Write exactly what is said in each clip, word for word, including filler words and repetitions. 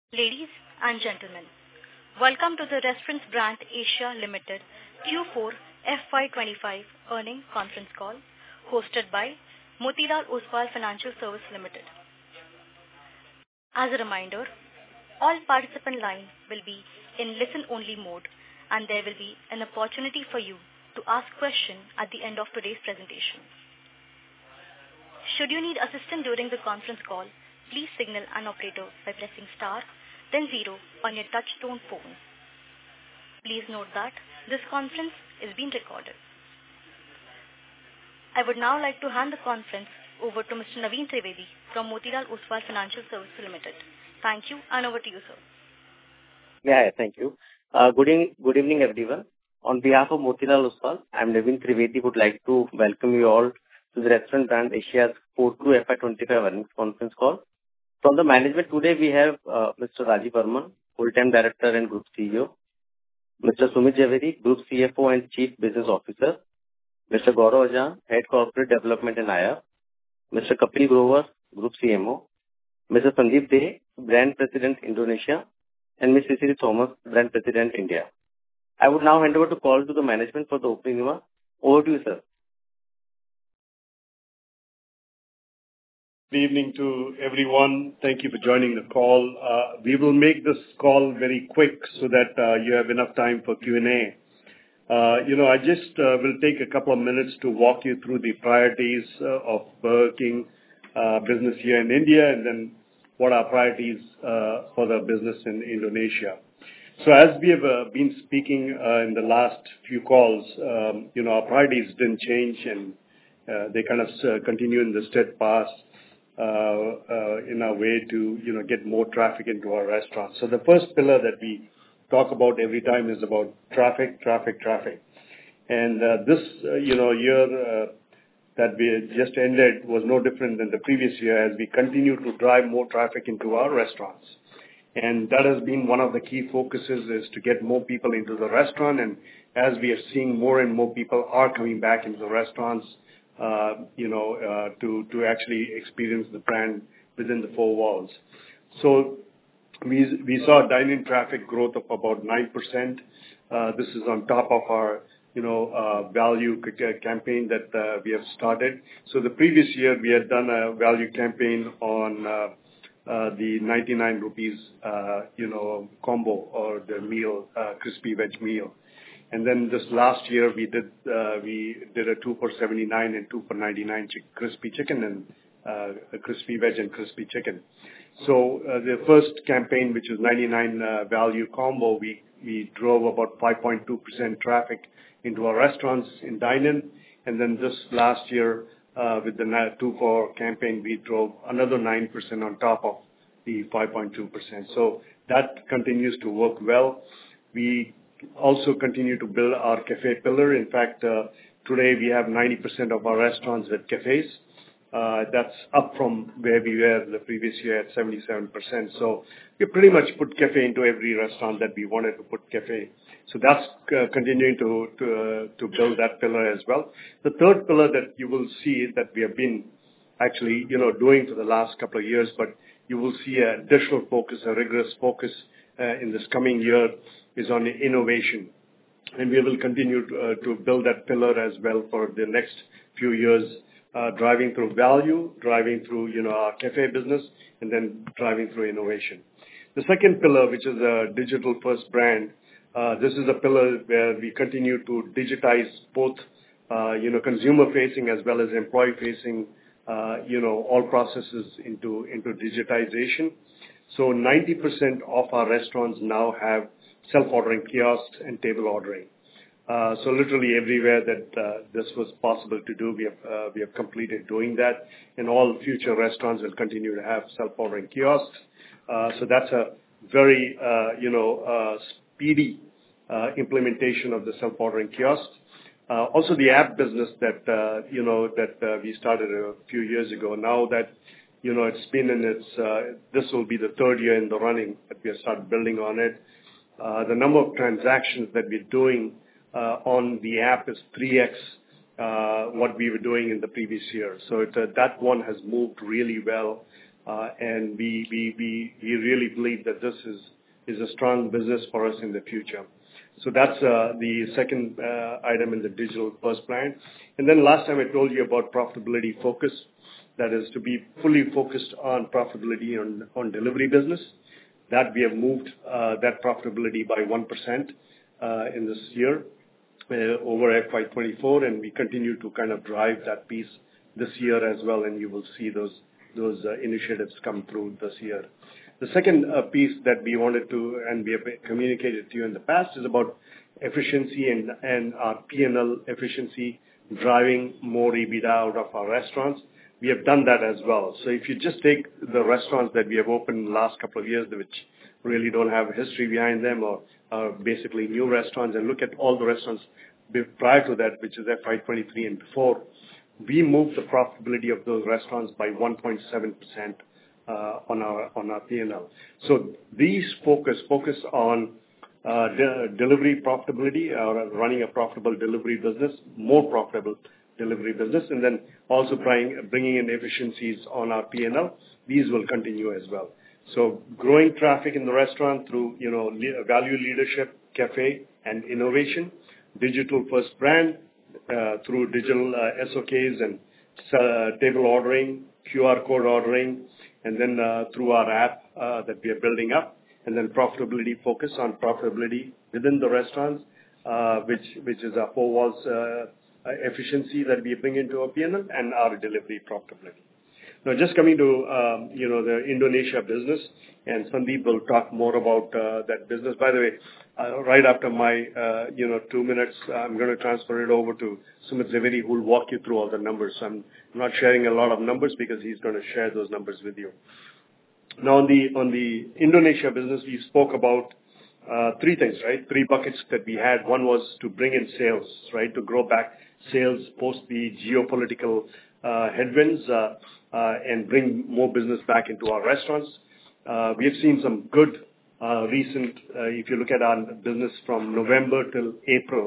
Ladies and gentlemen, welcome to the Restaurant Brands Asia Limited Q four F Y twenty-five earnings conference call hosted by Motilal Oswal Financial Services Limited. As a reminder, all participant lines will be in listen-only mode and there will be an opportunity for you to ask questions at the end of today's presentation. Should you need assistance during the conference call, please signal an operator by pressing star, then zero on your touch-tone phone. Please note that this conference is being recorded. I would now like to hand the conference over to Mister Naveen Trivedi from Motilal Oswal Financial Services Limited. Thank you, and over to you, sir. Yeah, thank you. Uh, good, in, good evening, everyone. On behalf of Motilal Oswal, I am Naveen Trivedi. Would like to welcome you all to the Restaurant Brands Asia's Q two F Y twenty-five earnings conference call. From the management today, we have uh, Mister Rajeev Varman, Full-Time Director and Group C E O, Mister Sumit Zaveri, Group C F O and Chief Business Officer, Mister Gaurav Ajjan, Head Corporate Development and I R, Mister Kapil Grover, Group C M O, Mister Sandeep Dey, Brand President Indonesia, and Miss Cecily Thomas, Brand President India. I would now hand over the call to the management for the opening remarks. Over to you, sir. Good evening to everyone. Thank you for joining the call. Uh, we will make this call very quick so that uh, you have enough time for Q and A. Uh, you know, I just uh, will take a couple of minutes to walk you through the priorities uh, of Burger King uh, business here in India and then what are priorities uh, for the business in Indonesia. So as we have uh, been speaking uh, in the last few calls, um, you know, our priorities didn't change and uh, they kind of uh, continue in the steadfast Uh, uh, in our way to, you know, get more traffic into our restaurants. So the first pillar that we talk about every time is about traffic, traffic, traffic. And uh, this, uh, you know, year uh, that we just ended was no different than the previous year as we continue to drive more traffic into our restaurants. And that has been one of the key focuses is to get more people into the restaurant. And as we are seeing more and more people are coming back into the restaurants, Uh, you know, uh, to to actually experience the brand within the four walls. So we we saw dine-in traffic growth of about nine percent. Uh, this is on top of our, you know, uh, value campaign that uh, we have started. So the previous year we had done a value campaign on uh, uh, the ninety-nine rupees, uh, you know, combo or the meal, uh, crispy veg meal. And then this last year we did uh, we did a two for seventy-nine and two for ninety-nine ch- crispy chicken and uh, a crispy veg and crispy chicken. So uh, the first campaign, which is ninety-nine uh, value combo, we we drove about five point two percent traffic into our restaurants in dine-in. And then this last year uh, with the two for campaign, we drove another nine percent on top of the five point two percent. So that continues to work well. We also continue to build our cafe pillar. In fact, uh, today we have ninety percent of our restaurants with cafes. Uh, that's up from where we were the previous year at seventy-seven percent. So we pretty much put cafe into every restaurant that we wanted to put cafe. So that's uh, continuing to to, uh, to build that pillar as well. The third pillar that you will see that we have been actually, you know, doing for the last couple of years, but you will see an additional focus, a rigorous focus uh, in this coming year is on innovation. And we will continue to, uh, to build that pillar as well for the next few years, uh, driving through value, driving through, you know, our cafe business, and then driving through innovation. The second pillar, which is a digital first brand, uh, this is a pillar where we continue to digitize both, uh, you know, consumer facing as well as employee facing, uh, you know, all processes into, into digitization. So ninety percent of our restaurants now have self-ordering kiosks and table ordering. Uh, so literally everywhere that uh, this was possible to do, we have uh, we have completed doing that, and all future restaurants will continue to have self-ordering kiosks. Uh, so that's a very uh, you know uh, speedy uh, implementation of the self-ordering kiosks. Uh, also, the app business that uh, you know that uh, we started a few years ago. Now that you know it's been in its uh, this will be the third year in the running that we have started building on it. Uh, the number of transactions that we're doing uh, on the app is three x uh, what we were doing in the previous year. So it, uh, that one has moved really well. uh, and we, we, we, we really believe that this is, is a strong business for us in the future. So that's uh, the second uh, item in the digital first plan. And then last time I told you about profitability focus, that is to be fully focused on profitability on, on delivery business. That we have moved uh, that profitability by one percent uh, in this year uh, over F Y twenty-four, and we continue to kind of drive that piece this year as well, and you will see those those uh, initiatives come through this year. The second uh, piece that we wanted to, and we have communicated to you in the past, is about efficiency and, and our P and L efficiency, driving more EBITDA out of our restaurants. We have done that as well. So if you just take the restaurants that we have opened in the last couple of years, which really don't have history behind them or are basically new restaurants, and look at all the restaurants prior to that, which is F Y twenty-three and before, we moved the profitability of those restaurants by one point seven percent uh, on our on our P and L. So these focus focus on uh, de- delivery profitability, or running a profitable delivery business, more profitable delivery business, and then also trying, bringing in efficiencies on our P and L. These will continue as well. So growing traffic in the restaurant through, you know, le- value leadership, cafe, and innovation, digital first brand uh, through digital uh, S O Ks and uh, table ordering, Q R code ordering, and then uh, through our app uh, that we are building up, and then profitability focus on profitability within the restaurants, uh, which which is our four walls uh, Uh, efficiency that we bring into our P and L and our delivery profitability. Now, just coming to, um, you know, the Indonesia business, and Sandeep will talk more about uh, that business. By the way, uh, right after my, uh, you know, two minutes, I'm going to transfer it over to Sumit Zaveri, who will walk you through all the numbers. So I'm not sharing a lot of numbers because he's going to share those numbers with you. Now, on the, on the Indonesia business, we spoke about uh, three things, right? Three buckets that we had. One was to bring in sales, right? To grow back sales post the geopolitical uh, headwinds uh, uh, and bring more business back into our restaurants. Uh, we have seen some good uh, recent, uh, if you look at our business from November till April,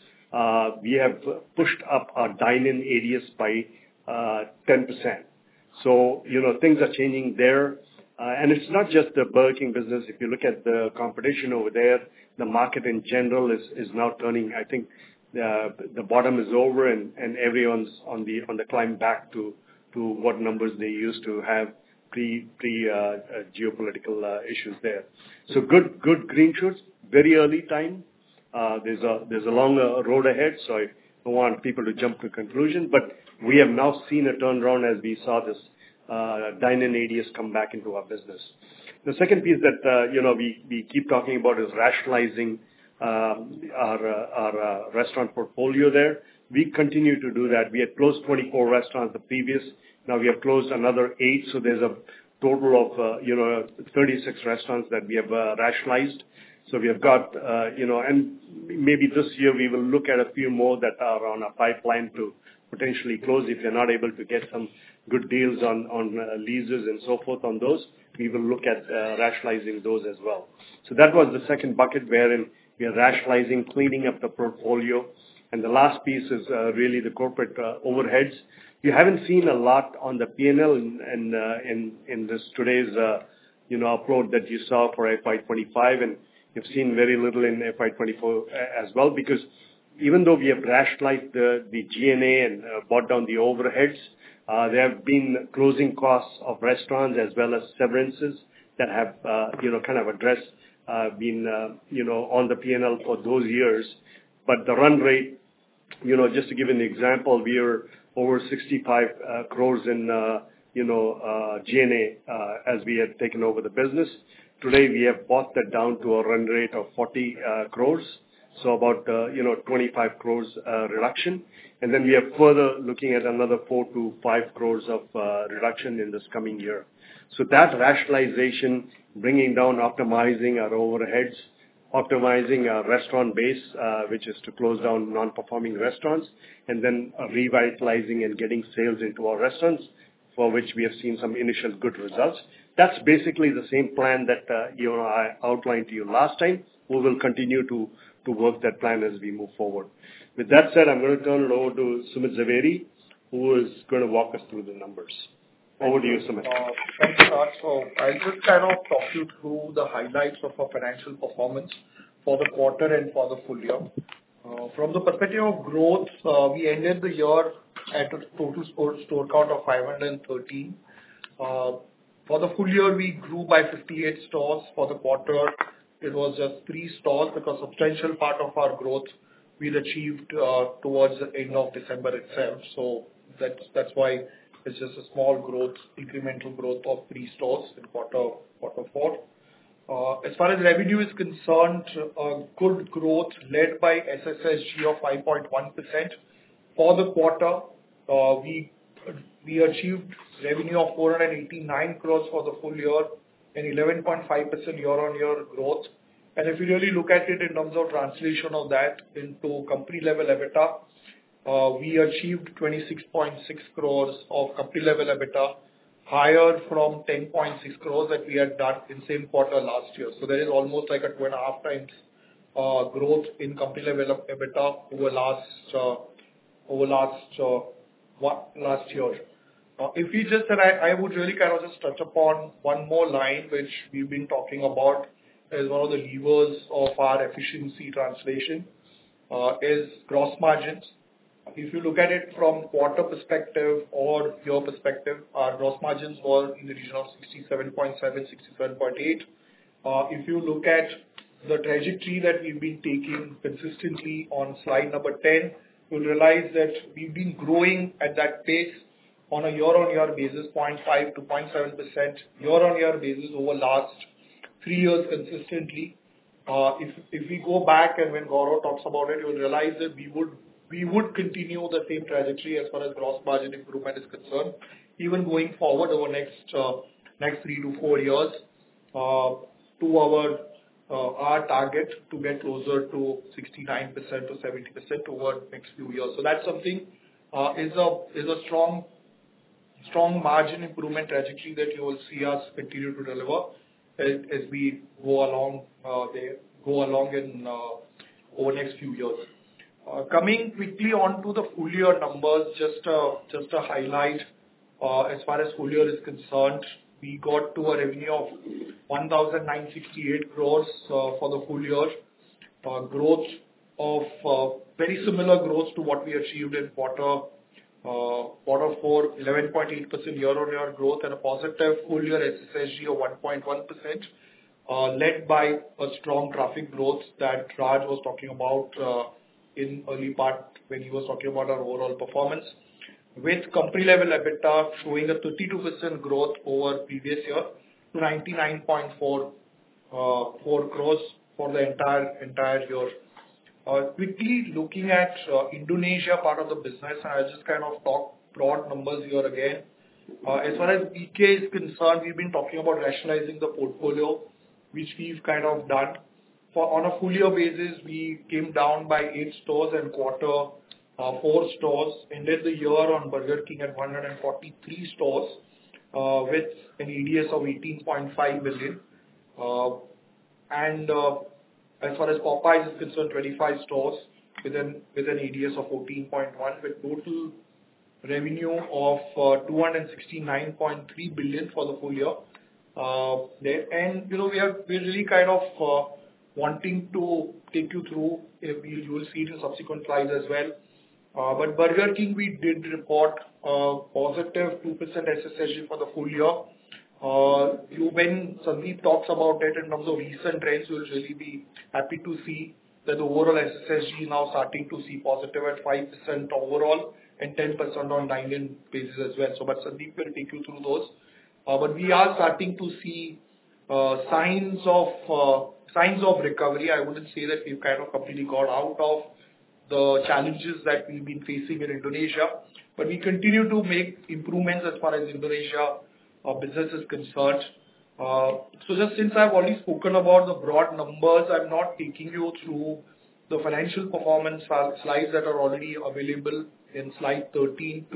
uh, we have pushed up our dine-in A D S by uh, ten percent. So, you know, things are changing there. Uh, and it's not just the Burger King business. If you look at the competition over there, the market in general is, is now turning, I think, Uh, the bottom is over, and, and everyone's on the on the climb back to, to what numbers they used to have pre pre uh, uh, geopolitical uh, issues there. So good good green shoots, very early time. Uh, there's a there's a long uh, road ahead, so I don't want people to jump to conclusion. But we have now seen a turnaround as we saw this uh, dine-in A D S come back into our business. The second piece that uh, you know we we keep talking about is rationalizing Um, our uh, our uh, restaurant portfolio there. We continue to do that. We had closed twenty-four restaurants the previous. Now we have closed another eight, so there's a total of, uh, you know, thirty-six restaurants that we have uh, rationalized. So we have got, uh, you know, and maybe this year we will look at a few more that are on a pipeline to potentially close. If you're not able to get some good deals on on uh, leases and so forth on those, we will look at uh, rationalizing those as well. So that was the second bucket, wherein we are rationalizing, cleaning up the portfolio. And the last piece is uh, really the corporate uh, overheads. You haven't seen a lot on the P and L in, in, uh, in, in this today's, uh, you know, upload that you saw for F Y twenty-five, and you've seen very little in F Y twenty-four as well, because even though we have rationalized the, the G and A and uh, brought down the overheads, uh, there have been closing costs of restaurants as well as severances that have, uh, you know, kind of addressed Uh, been, uh, you know, on the P and L for those years. But the run rate, you know, just to give an example, we are over sixty-five uh, crores in, uh, you know, uh, G and A uh, as we had taken over the business. Today, we have brought that down to a run rate of forty uh, crores. So about, uh, you know, twenty-five crores uh, reduction. And then we are further looking at another four to five crores of uh, reduction in this coming year. So that rationalization, bringing down, optimizing our overheads, optimizing our restaurant base, uh, which is to close down non-performing restaurants, and then uh, revitalizing and getting sales into our restaurants, for which we have seen some initial good results. That's basically the same plan that uh, you know I outlined to you last time. We will continue to to work that plan as we move forward. With that said, I'm going to turn it over to Sumit Zaveri, who is going to walk us through the numbers. Over to you, Sumit. Uh, Thanks, Raj. So I'll just kind of talk you through the highlights of our financial performance for the quarter and for the full year. Uh, From the perspective of growth, uh, we ended the year at a total store store count of five hundred thirteen. Uh, For the full year, we grew by fifty-eight stores. For the quarter, it was just three stores because substantial part of our growth we'd achieved uh, towards the end of December itself. So that's that's why it's just a small growth, incremental growth of three stores in quarter quarter four. Uh, As far as revenue is concerned, uh, good growth led by S S S G of five point one percent. For the quarter, uh, we we achieved revenue of four hundred eighty-nine crores for the full year and eleven point five percent year-on-year growth. And if you really look at it in terms of translation of that into company-level EBITDA, uh, we achieved twenty-six point six crores of company-level EBITDA, higher from ten point six crores that we had done in same quarter last year. So there is almost like a two and a half times uh, growth in company-level EBITDA over last uh, over last uh, one, last year. Uh, if we just, and I, I would really kind of just touch upon one more line which we've been talking about as one of the levers of our efficiency translation uh, is gross margins. If you look at it from quarter perspective or year perspective, our gross margins were in the region of sixty-seven point seven, sixty-seven point eight. Uh, if you look at the trajectory that we've been taking consistently on slide number ten, you'll realize that we've been growing at that pace on a year-on-year basis, zero point five to zero point seven percent year-on-year basis over last three years consistently. Uh, if if we go back and when Gaurav talks about it, you'll realize that we would we would continue the same trajectory as far as gross margin improvement is concerned, even going forward over next uh, next three to four years uh, to our uh, our target to get closer to sixty-nine percent to seventy percent over next few years. So that's something uh, is a is a strong strong margin improvement trajectory that you will see us continue to deliver as, as we go along uh, there, go along in uh, over next few years. Uh, coming quickly on to the full year numbers, just a, just a highlight uh, as far as full year is concerned, we got to a revenue of one thousand nine hundred sixty-eight crores uh, for the full year, uh, growth of uh, very similar growth to what we achieved in quarter Uh, quarter four, eleven point eight percent year-on-year growth and a positive full-year S S S G of one point one percent, uh, led by a strong traffic growth that Raj was talking about uh, in early part when he was talking about our overall performance. With company-level EBITDA showing a thirty-two percent growth over previous year to ninety-nine point four crores for the entire entire year. Uh, quickly looking at uh, Indonesia part of the business, and I'll just kind of talk broad numbers here again. Uh, as far as B K is concerned, we've been talking about rationalizing the portfolio, which we've kind of done. For on a full year basis, we came down by eight stores and quarter uh, four stores, ended the year on Burger King at one hundred forty-three stores uh, with an A D S of eighteen point five million. Uh, and uh, As far as Popeyes is concerned, twenty-five stores with an with an A D S of fourteen point one, with total revenue of uh, two hundred sixty-nine point three billion for the full year. Uh, there and you know we are we're really kind of uh, wanting to take you through. If you, you will see it in subsequent slides as well. Uh, but Burger King, we did report uh, positive two percent S S S G for the full year. Uh, you, when Sandeep talks about it in terms of recent trends, you will really be happy to see that the overall S S S G is now starting to see positive at five percent overall and ten percent on dine-in basis as well. So, but Sandeep will take you through those. Uh, but we are starting to see uh, signs of uh, signs of recovery. I wouldn't say that we've kind of completely got out of the challenges that we've been facing in Indonesia, but we continue to make improvements as far as Indonesia Our business is concerned. Uh, so just since I've already spoken about the broad numbers, I'm not taking you through the financial performance slides that are already available in slide thirteen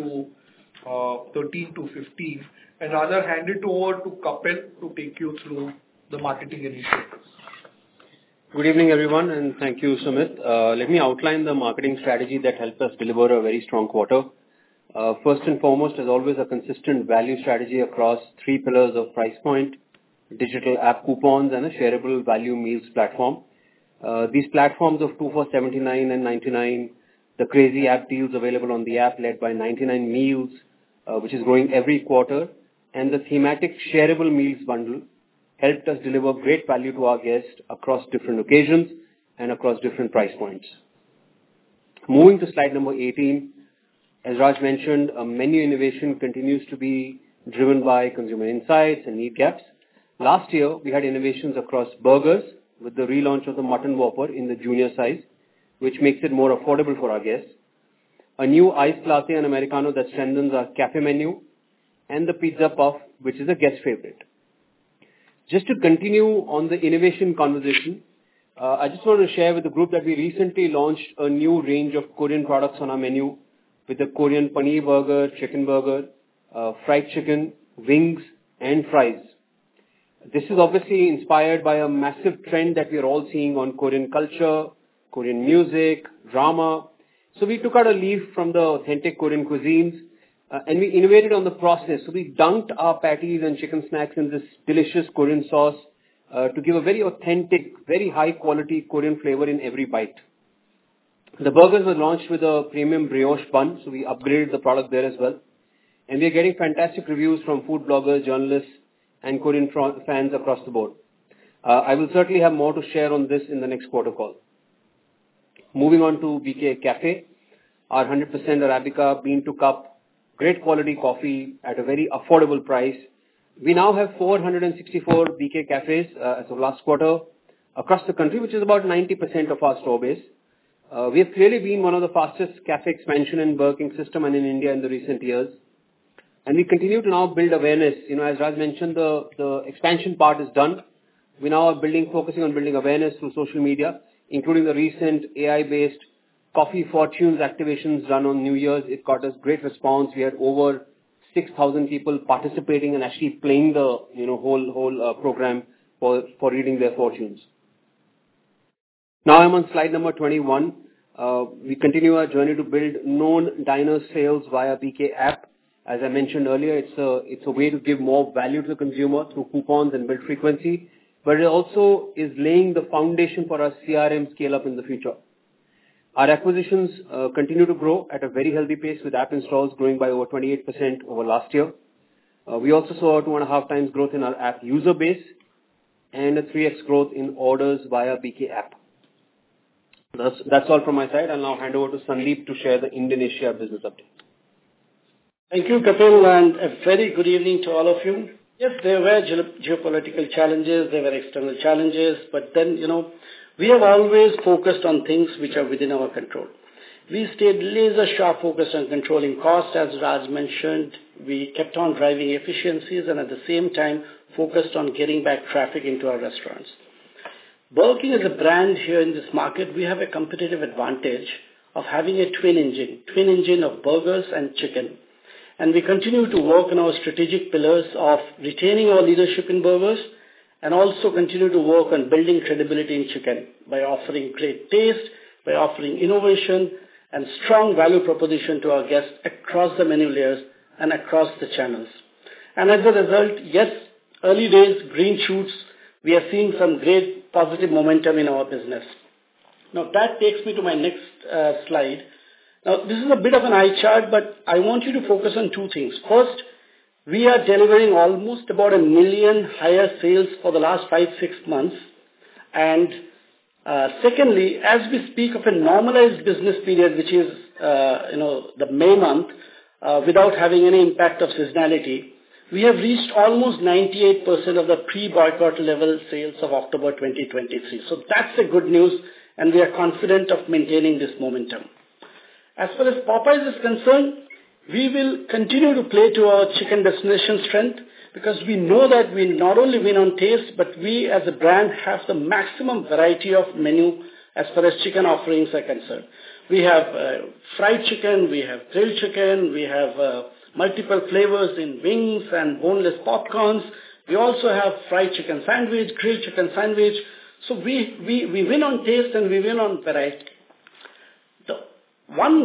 to fifteen, and rather hand it over to Kapil to take you through the marketing initiatives. Good evening, everyone, and thank you, Sumit. Uh, let me outline the marketing strategy that helped us deliver a very strong quarter. Uh, first and foremost, as always, a consistent value strategy across three pillars of price point, digital app coupons, and a shareable value meals platform. Uh, these platforms of two for seventy-nine and ninety-nine, the crazy app deals available on the app led by ninety-nine meals, uh, which is growing every quarter, and the thematic shareable meals bundle helped us deliver great value to our guests across different occasions and across different price points. Moving to slide number eighteen, as Raj mentioned, uh, menu innovation continues to be driven by consumer insights and need gaps. Last year, we had innovations across burgers with the relaunch of the Mutton Whopper in the junior size, which makes it more affordable for our guests. A new iced latte and Americano that strengthens our cafe menu, and the pizza puff, which is a guest favorite. Just to continue on the innovation conversation, uh, I just want to share with the group that we recently launched a new range of Korean products on our menu with the Korean paneer burger, chicken burger, uh, fried chicken, wings, and fries. This is obviously inspired by a massive trend that we are all seeing on Korean culture, Korean music, drama. So we took out a leaf from the authentic Korean cuisines uh, and we innovated on the process. So we dunked our patties and chicken snacks in this delicious Korean sauce uh, to give a very authentic, very high quality Korean flavor in every bite. The burgers were launched with a premium brioche bun, so we upgraded the product there as well. And we are getting fantastic reviews from food bloggers, journalists, and Korean fans across the board. Uh, I will certainly have more to share on this in the next quarter call. Moving on to B K Cafe, our one hundred percent Arabica bean to cup, great quality coffee at a very affordable price. We now have four hundred sixty-four B K cafes uh, as of last quarter across the country, which is about ninety percent of our store base. Uh, we have clearly been one of the fastest cafe expansion in Burger King system and in India in the recent years. And we continue to now build awareness. You know, as Raj mentioned, the, the expansion part is done. We now are building, focusing on building awareness through social media, including the recent A I-based Coffee Fortunes activations run on New Year's. It got us great response. We had over six thousand people participating and actually playing the, you know, whole, whole uh, program for, for reading their fortunes. Now I'm on slide number twenty-one. Uh, we continue our journey to build known diner sales via B K app. As I mentioned earlier, it's a, it's a way to give more value to the consumer through coupons and build frequency, but it also is laying the foundation for our C R M scale up in the future. Our acquisitions uh, continue to grow at a very healthy pace with app installs growing by over twenty-eight percent over last year. Uh, we also saw a two and a half times growth in our app user base and a three X growth in orders via B K app. That's, that's all from my side. I'll now hand over to Sandeep to share the Indonesia business update. Thank you, Kapil, and a very good evening to all of you. Yes, there were ge- geopolitical challenges, there were external challenges, but then, you know, we have always focused on things which are within our control. We stayed laser sharp focused on controlling costs, as Raj mentioned. We kept on driving efficiencies and at the same time focused on getting back traffic into our restaurants. Burger King as a brand here in this market, we have a competitive advantage of having a twin engine, twin engine of burgers and chicken. And we continue to work on our strategic pillars of retaining our leadership in burgers and also continue to work on building credibility in chicken by offering great taste, by offering innovation and strong value proposition to our guests across the menu layers and across the channels. And as a result, yes, early days, green shoots, we are seeing some great positive momentum in our business. Now that takes me to my next uh, slide. Now, this is a bit of an eye chart, but I want you to focus on two things. First, we are delivering almost about a million higher sales for the last five, six months. And uh, secondly, as we speak of a normalized business period, which is, uh, you know, the May month, uh, without having any impact of seasonality, we have reached almost ninety-eight percent of the pre-boycott level sales of October twenty twenty-three. So that's a good news, and we are confident of maintaining this momentum. As far as Popeyes is concerned, we will continue to play to our chicken destination strength because we know that we not only win on taste, but we as a brand have the maximum variety of menu as far as chicken offerings are concerned. We have uh, fried chicken, we have grilled chicken, we have uh, multiple flavors in wings and boneless popcorns. We also have fried chicken sandwich, grilled chicken sandwich. So we, we, we win on taste and we win on variety. The one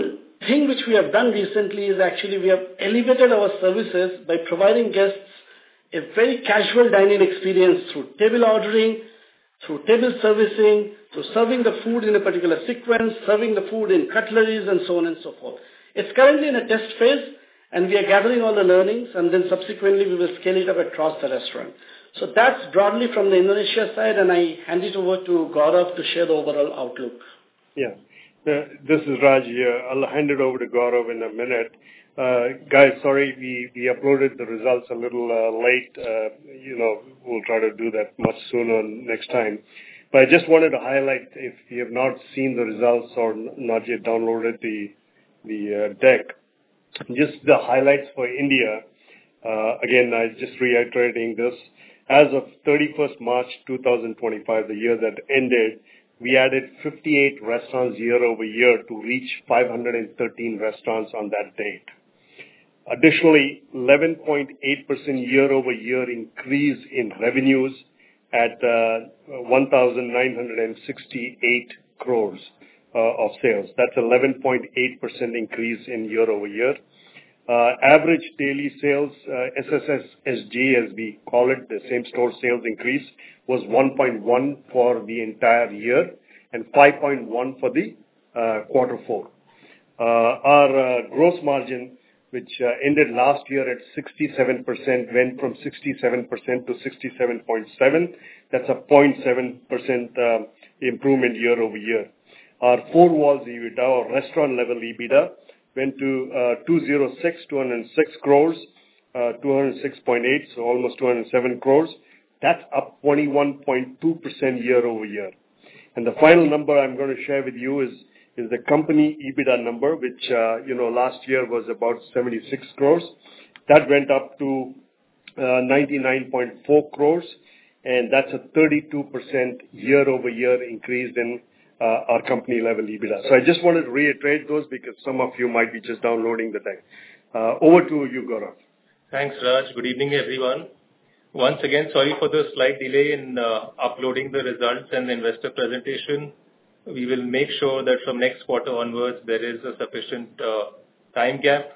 thing which we have done recently is actually we have elevated our services by providing guests a very casual dining experience through table ordering, through table servicing, through serving the food in a particular sequence, serving the food in cutleries, and so on and so forth. It's currently in a test phase, and we are gathering all the learnings, and then subsequently we will scale it up across the restaurant. So that's broadly from the Indonesia side, and I hand it over to Gaurav to share the overall outlook. Yeah, uh, this is Raj here. I'll hand it over to Gaurav in a minute. Uh, guys, sorry, we, we uploaded the results a little uh, late. Uh, you know, we'll try to do that much sooner next time. But I just wanted to highlight, if you have not seen the results or n- not yet downloaded the, the uh, deck, just the highlights for India. Uh, again, I just reiterating this. As of thirty-first March twenty twenty-five, the year that ended, we added fifty-eight restaurants year over year to reach five hundred thirteen restaurants on that date. Additionally, eleven point eight percent year over year increase in revenues at uh, one thousand nine hundred sixty-eight crores uh, of sales. That's eleven point eight percent increase in year over year. Uh, average daily sales, uh, S S S G as we call it, the same store sales increase was one point one for the entire year and five point one for the uh, quarter four. Uh, our uh, gross margin, which uh, ended last year at sixty-seven percent, went from sixty-seven percent to sixty-seven point seven. That's a zero point seven percent uh, improvement year over year. Our four walls EBITDA, or restaurant level EBITDA, went to uh, two hundred six, two hundred six crores, uh, two hundred six point eight, so almost two hundred seven crores. That's up twenty-one point two percent year over year. And the final number I'm going to share with you is, is the company EBITDA number, which, uh, you know, last year was about seventy-six crores. That went up to uh, ninety-nine point four crores, and that's a thirty-two percent year over year increase in Uh, our company level EBITDA. So I just wanted to reiterate those because some of you might be just downloading the deck. Uh, over to you, Gaurav. Thanks, Raj. Good evening, everyone. Once again, sorry for the slight delay in uh, uploading the results and the investor presentation. We will make sure that from next quarter onwards there is a sufficient uh, time gap.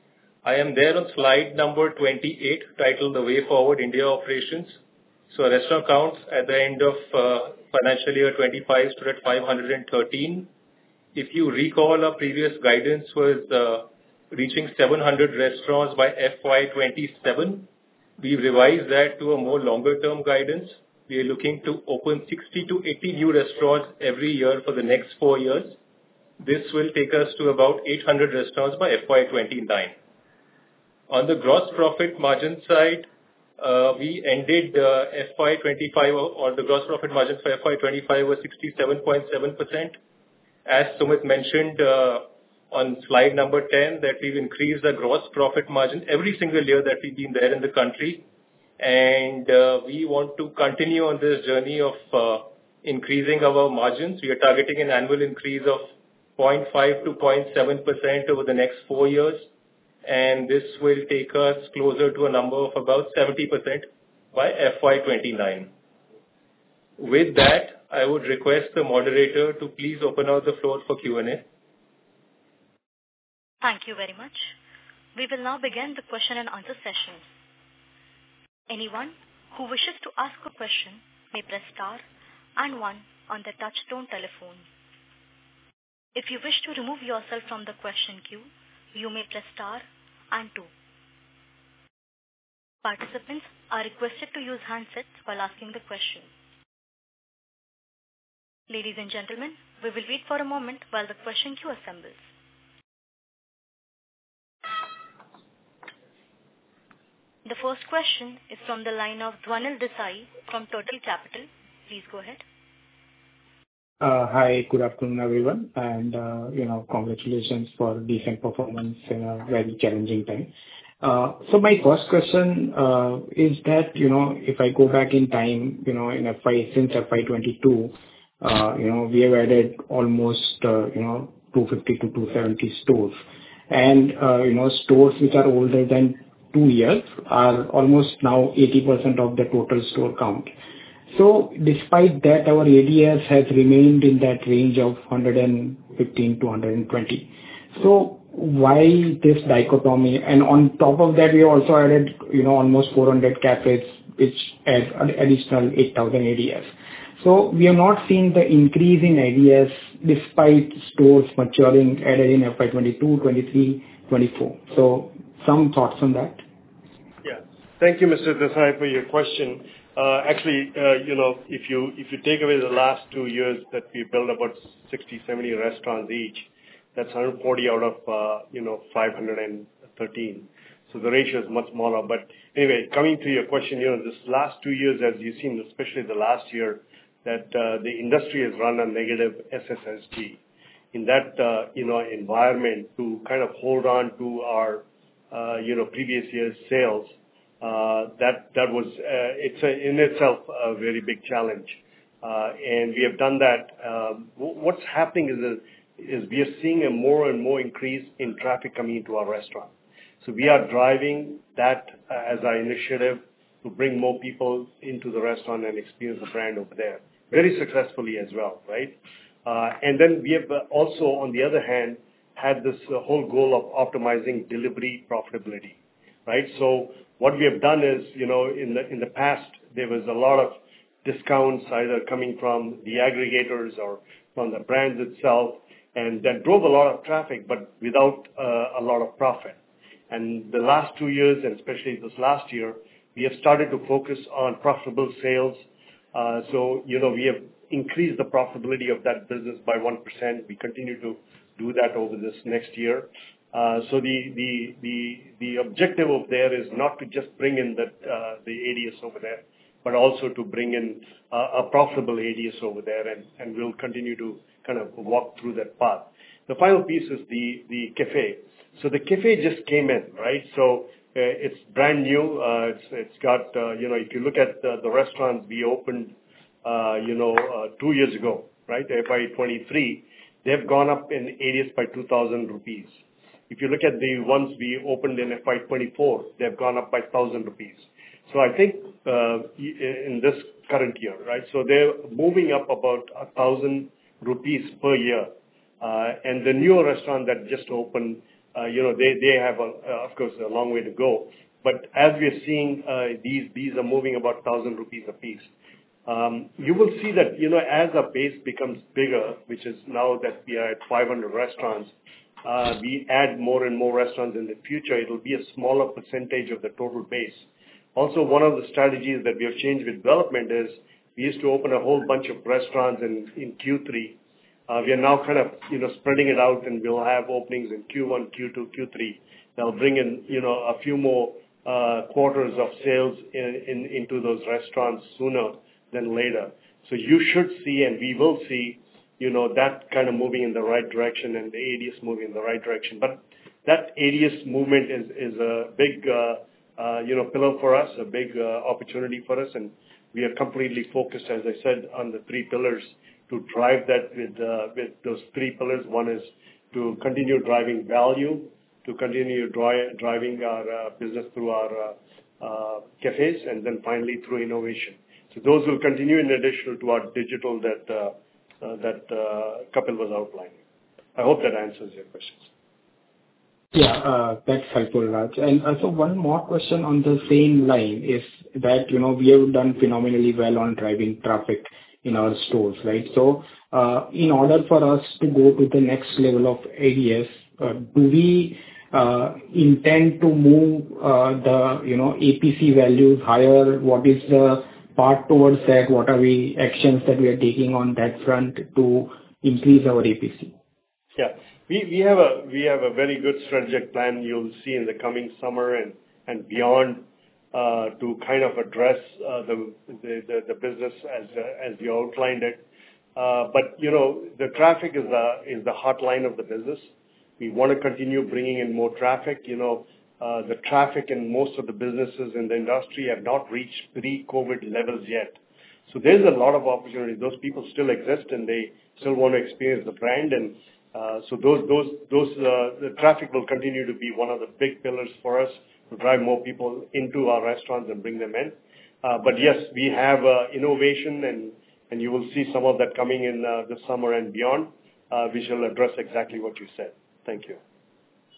I am there on slide number twenty-eight, titled The Way Forward India Operations. So restaurant counts at the end of uh, financial year twenty-five stood at five hundred thirteen. If you recall, our previous guidance was uh, reaching seven hundred restaurants by F Y twenty-seven. We've revised that to a more longer-term guidance. We are looking to open sixty to eighty new restaurants every year for the next four years. This will take us to about eight hundred restaurants by F Y twenty-nine. On the gross profit margin side, Uh, we ended uh, F Y twenty-five, or the gross profit margin for F Y twenty-five was sixty-seven point seven percent. As Sumit mentioned uh, on slide number ten, that we've increased the gross profit margin every single year that we've been there in the country. And uh, we want to continue on this journey of uh, increasing our margins. We are targeting an annual increase of zero point five to zero point seven percent over the next four years. And this will take us closer to a number of about seventy percent by F Y twenty-nine. With that, I would request the moderator to please open out the floor for Q and A. Thank you very much. We will now begin the question and answer session. Anyone who wishes to ask a question may press star and one on the touchtone telephone. If you wish to remove yourself from the question queue, you may press star and two. Participants are requested to use handsets while asking the question. Ladies and gentlemen, we will wait for a moment while the question queue assembles. The first question is from the line of Dhwanil Desai from Total Capital. Please go ahead. Uh, hi, good afternoon, everyone, and uh, you know, congratulations for decent performance in a very challenging time. Uh, so my first question uh, is that, you know, if I go back in time, you know, in F Y since F Y twenty-two, uh, you know, we have added almost uh, you know two hundred fifty to two hundred seventy stores, and uh, you know, stores which are older than two years are almost now eighty percent of the total store count. So despite that, our A D S has remained in that range of one hundred fifteen to one hundred twenty. So why this dichotomy? And on top of that, we also added, you know, almost four hundred cafes, which add an additional eight thousand A D S. So we have not seen the increase in A D S despite stores maturing added in F Y twenty-two, twenty-three, twenty-four. So some thoughts on that? Yeah. Thank you, Mister Desai, for your question. Uh, actually, uh, you know, if you if you take away the last two years that we built about sixty, seventy restaurants each, that's one hundred forty out of, uh, you know, five hundred thirteen. So the ratio is much smaller. But anyway, coming to your question, you know, this last two years, as you've seen, especially the last year, that uh, the industry has run a negative S S S G. In that, uh, you know, environment, to kind of hold on to our, uh, you know, previous year's sales, uh, that that was, uh, it's a, in itself a very big challenge. Uh, and we have done that. Um, what's happening is a, is we are seeing a more and more increase in traffic coming into our restaurant. So we are driving that uh, as our initiative to bring more people into the restaurant and experience the brand over there, very successfully as well, right? Uh, and then we have also, on the other hand, had this uh, whole goal of optimizing delivery profitability, right? So what we have done is, you know, in the in the past, there was a lot of discounts either coming from the aggregators or from the brands itself, and that drove a lot of traffic, but without uh, a lot of profit. And the last two years, and especially this last year, we have started to focus on profitable sales. Uh, so, you know, we have increased the profitability of that business by one percent. We continue to do that over this next year. Uh, so the, the, the, the objective of there is not to just bring in that, uh, the A D S over there, but also to bring in uh, a profitable A D S over there, and, and we'll continue to kind of walk through that path. The final piece is the, the cafe. So the cafe just came in, right? So uh, it's brand new. Uh, it's, it's got, uh, you know, if you look at the, the restaurants we opened, uh, you know, uh, two years ago, right, F Y twenty-three, they've gone up in A D S by two thousand rupees. If you look at the ones we opened in F Y twenty-four, they've gone up by one thousand rupees. So I think uh, in this current year, right, so they're moving up about one thousand rupees per year. Uh, and the newer restaurant that just opened, uh, you know, they, they have, a, uh, of course, a long way to go. But as we're seeing, uh, these, these are moving about one thousand rupees a piece. Um, you will see that, you know, as our base becomes bigger, which is now that we are at five hundred restaurants, uh, we add more and more restaurants in the future, it'll be a smaller percentage of the total base. Also, one of the strategies that we have changed with development is we used to open a whole bunch of restaurants in, in Q three. Uh, we are now kind of, you know, spreading it out, and we'll have openings in Q one, Q two, Q three. That'll bring in, you know, a few more uh, quarters of sales in, in, into those restaurants sooner than later. So you should see, and we will see, you know, that kind of moving in the right direction, and the A D S moving in the right direction. But that A D S movement is, is a big, uh, uh, you know, pillar for us, a big uh, opportunity for us, and we are completely focused, as I said, on the three pillars to drive that with, uh, with those three pillars. One is to continue driving value, to continue dri- driving our uh, business through our uh, uh, cafes, and then finally through innovation. So those will continue in addition to our digital that uh, uh, that uh, Kapil was outlining. I hope that answers your questions. Yeah, uh, that's helpful, Raj. And also one more question on the same line is that, you know, we have done phenomenally well on driving traffic in our stores, right? So uh, in order for us to go to the next level of A D S, uh, do we uh, intend to move uh, the, you know, A P C values higher? What is the part towards that? What are we actions that we are taking on that front to increase our A P C? Yeah, we, we have a we have a very good strategic plan you'll see in the coming summer and, and beyond uh, to kind of address uh, the, the, the the business as uh, as you outlined it. Uh, but you know, the traffic is the is the hot line of the business. We want to continue bringing in more traffic. You know, uh, the traffic in most of the businesses in the industry have not reached pre-COVID levels yet. So there's a lot of opportunity. Those people still exist, and they still want to experience the brand. And uh, so those those those uh, the traffic will continue to be one of the big pillars for us to drive more people into our restaurants and bring them in. Uh, but yes, we have uh, innovation, and and you will see some of that coming in uh, this summer and beyond. Uh, we shall address exactly what you said. Thank you.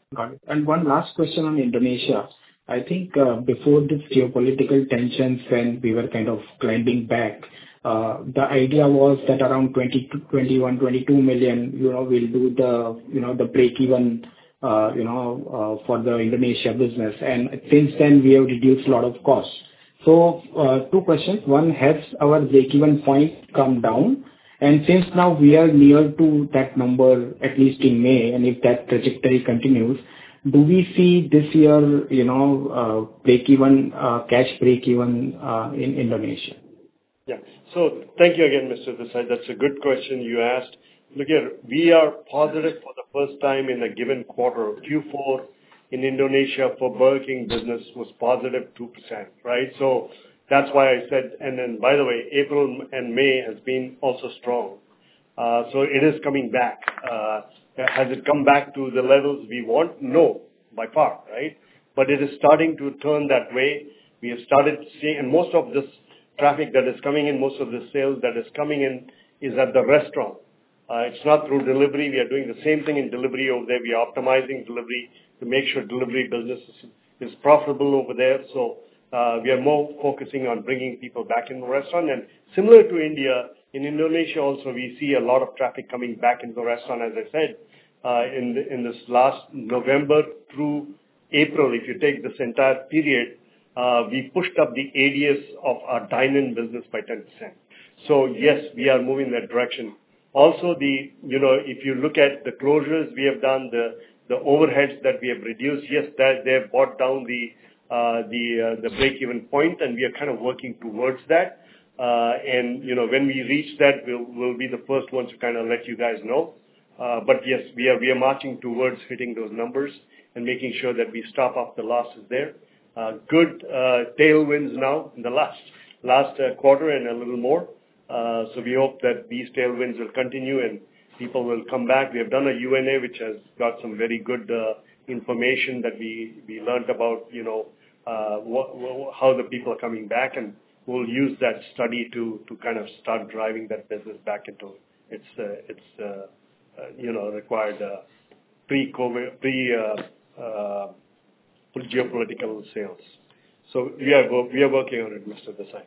Got it. And one last question on Indonesia. I think uh, before this geopolitical tensions, when we were kind of climbing back, uh, the idea was that around twenty, twenty-one, twenty-two million, you know, we'll do the, you know, the break-even, uh, you know, uh, for the Indonesia business. And since then, we have reduced a lot of costs. So, uh, two questions. One, has our break-even point come down? And since now we are near to that number, at least in May, and if that trajectory continues, do we see this year, you know, uh, break-even, uh, cash break-even uh, in Indonesia? Yeah. So thank you again, Mister Desai. That's a good question you asked. Look here, we are positive for the first time in a given quarter. Q four in Indonesia for Burger King business was positive two percent, right? So that's why I said, and then by the way, April and May has been also strong. Uh, so it is coming back. Uh, has it come back to the levels we want? No, by far, right? But it is starting to turn that way. We have started seeing, and most of this traffic that is coming in, most of the sales that is coming in is at the restaurant. Uh, it's not through delivery. We are doing the same thing in delivery over there. We are optimizing delivery to make sure delivery business is, is profitable over there. So uh, we are more focusing on bringing people back in the restaurant. And similar to India, in Indonesia also, we see a lot of traffic coming back into the restaurant, as I said, uh, in, the, in this last November through April. If you take this entire period, uh, we pushed up the A D S of our dine-in business by ten percent. So yes, we are moving in that direction. Also, the, you know, if you look at the closures we have done, the, the overheads that we have reduced, yes, that they have brought down the, uh, the, uh, the break-even point, and we are kind of working towards that. Uh, and, you know, when we reach that, we'll, we'll be the first ones to kind of let you guys know. Uh, but yes, we are, we are marching towards hitting those numbers and making sure that we stop off the losses there. Uh, good, uh, tailwinds now in the last, last uh, quarter and a little more. Uh, so we hope that these tailwinds will continue and people will come back. We have done a U N A which has got some very good uh, information that we, we learned about, you know, uh, what, what, how the people are coming back, and we'll use that study to, to kind of start driving that business back into its, uh, its uh, uh, you know, required uh, pre-COVID, pre, uh, uh, geopolitical sales. So we are, we are working on it, Mister Desai.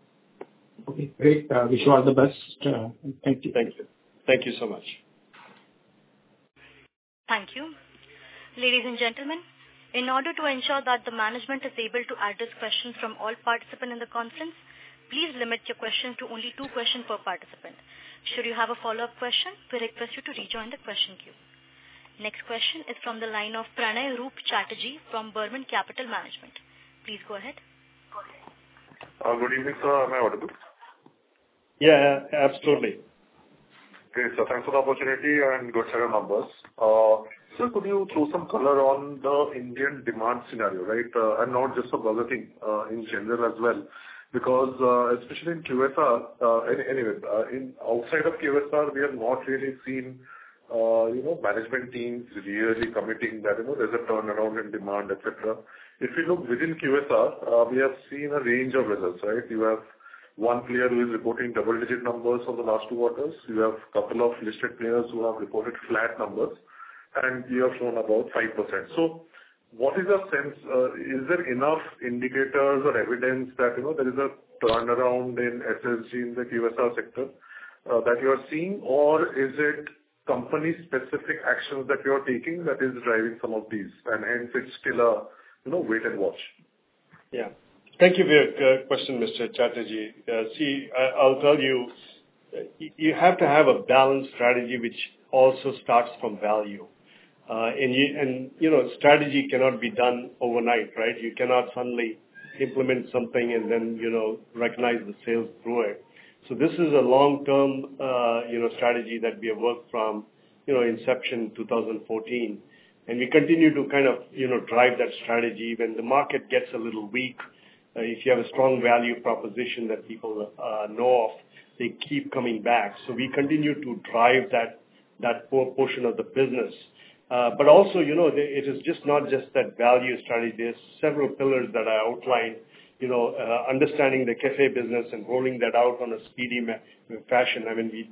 Okay, great. Uh, wish you all the best. Uh, thank you. Thank you. Thank you so much. Thank you. Ladies and gentlemen, in order to ensure that the management is able to address questions from all participants in the conference, please limit your questions to only two questions per participant. Should you have a follow-up question, we request you to rejoin the question queue. Next question is from the line of Pranay Roop Chatterjee from Burman Capital Management. Please go ahead. Uh, good evening, sir. Am I audible? Yeah, absolutely. Great, sir. Thanks for the opportunity and good set of numbers. Uh, sir, could you throw some color on the Indian demand scenario, right? Uh, and not just for Burger King, uh, in general as well. Because, uh, especially in Q S R, uh, anyway, uh, in outside of Q S R, we have not really seen, uh, you know, management teams really committing that, you know, there's a turnaround in demand, et cetera. If you look within Q S R, uh, we have seen a range of results, right? You have one player who is reporting double-digit numbers for the last two quarters. You have a couple of listed players who have reported flat numbers, and you have shown about five percent. So what is your sense? Uh, is there enough indicators or evidence that, you know, there is a turnaround in S S G in the Q S R sector uh, that you are seeing, or is it company-specific actions that you are taking that is driving some of these, and hence it's still a, you know, wait and watch? Yeah. Thank you for your uh, question, Mister Chatterjee. Uh, see, I, I'll tell you, uh, you have to have a balanced strategy which also starts from value. Uh, and, you, and, you know, strategy cannot be done overnight, right? You cannot suddenly implement something and then, you know, recognize the sales through it. So this is a long-term, uh, you know, strategy that we have worked from, you know, inception two thousand fourteen. And we continue to kind of, you know, drive that strategy. When the market gets a little weak, uh, if you have a strong value proposition that people uh, know of, they keep coming back. So we continue to drive that, that portion of the business. Uh, but also, you know, it is just not just that value strategy. There's several pillars that I outlined, you know, uh, understanding the cafe business and rolling that out on a speedy ma- fashion. I mean, we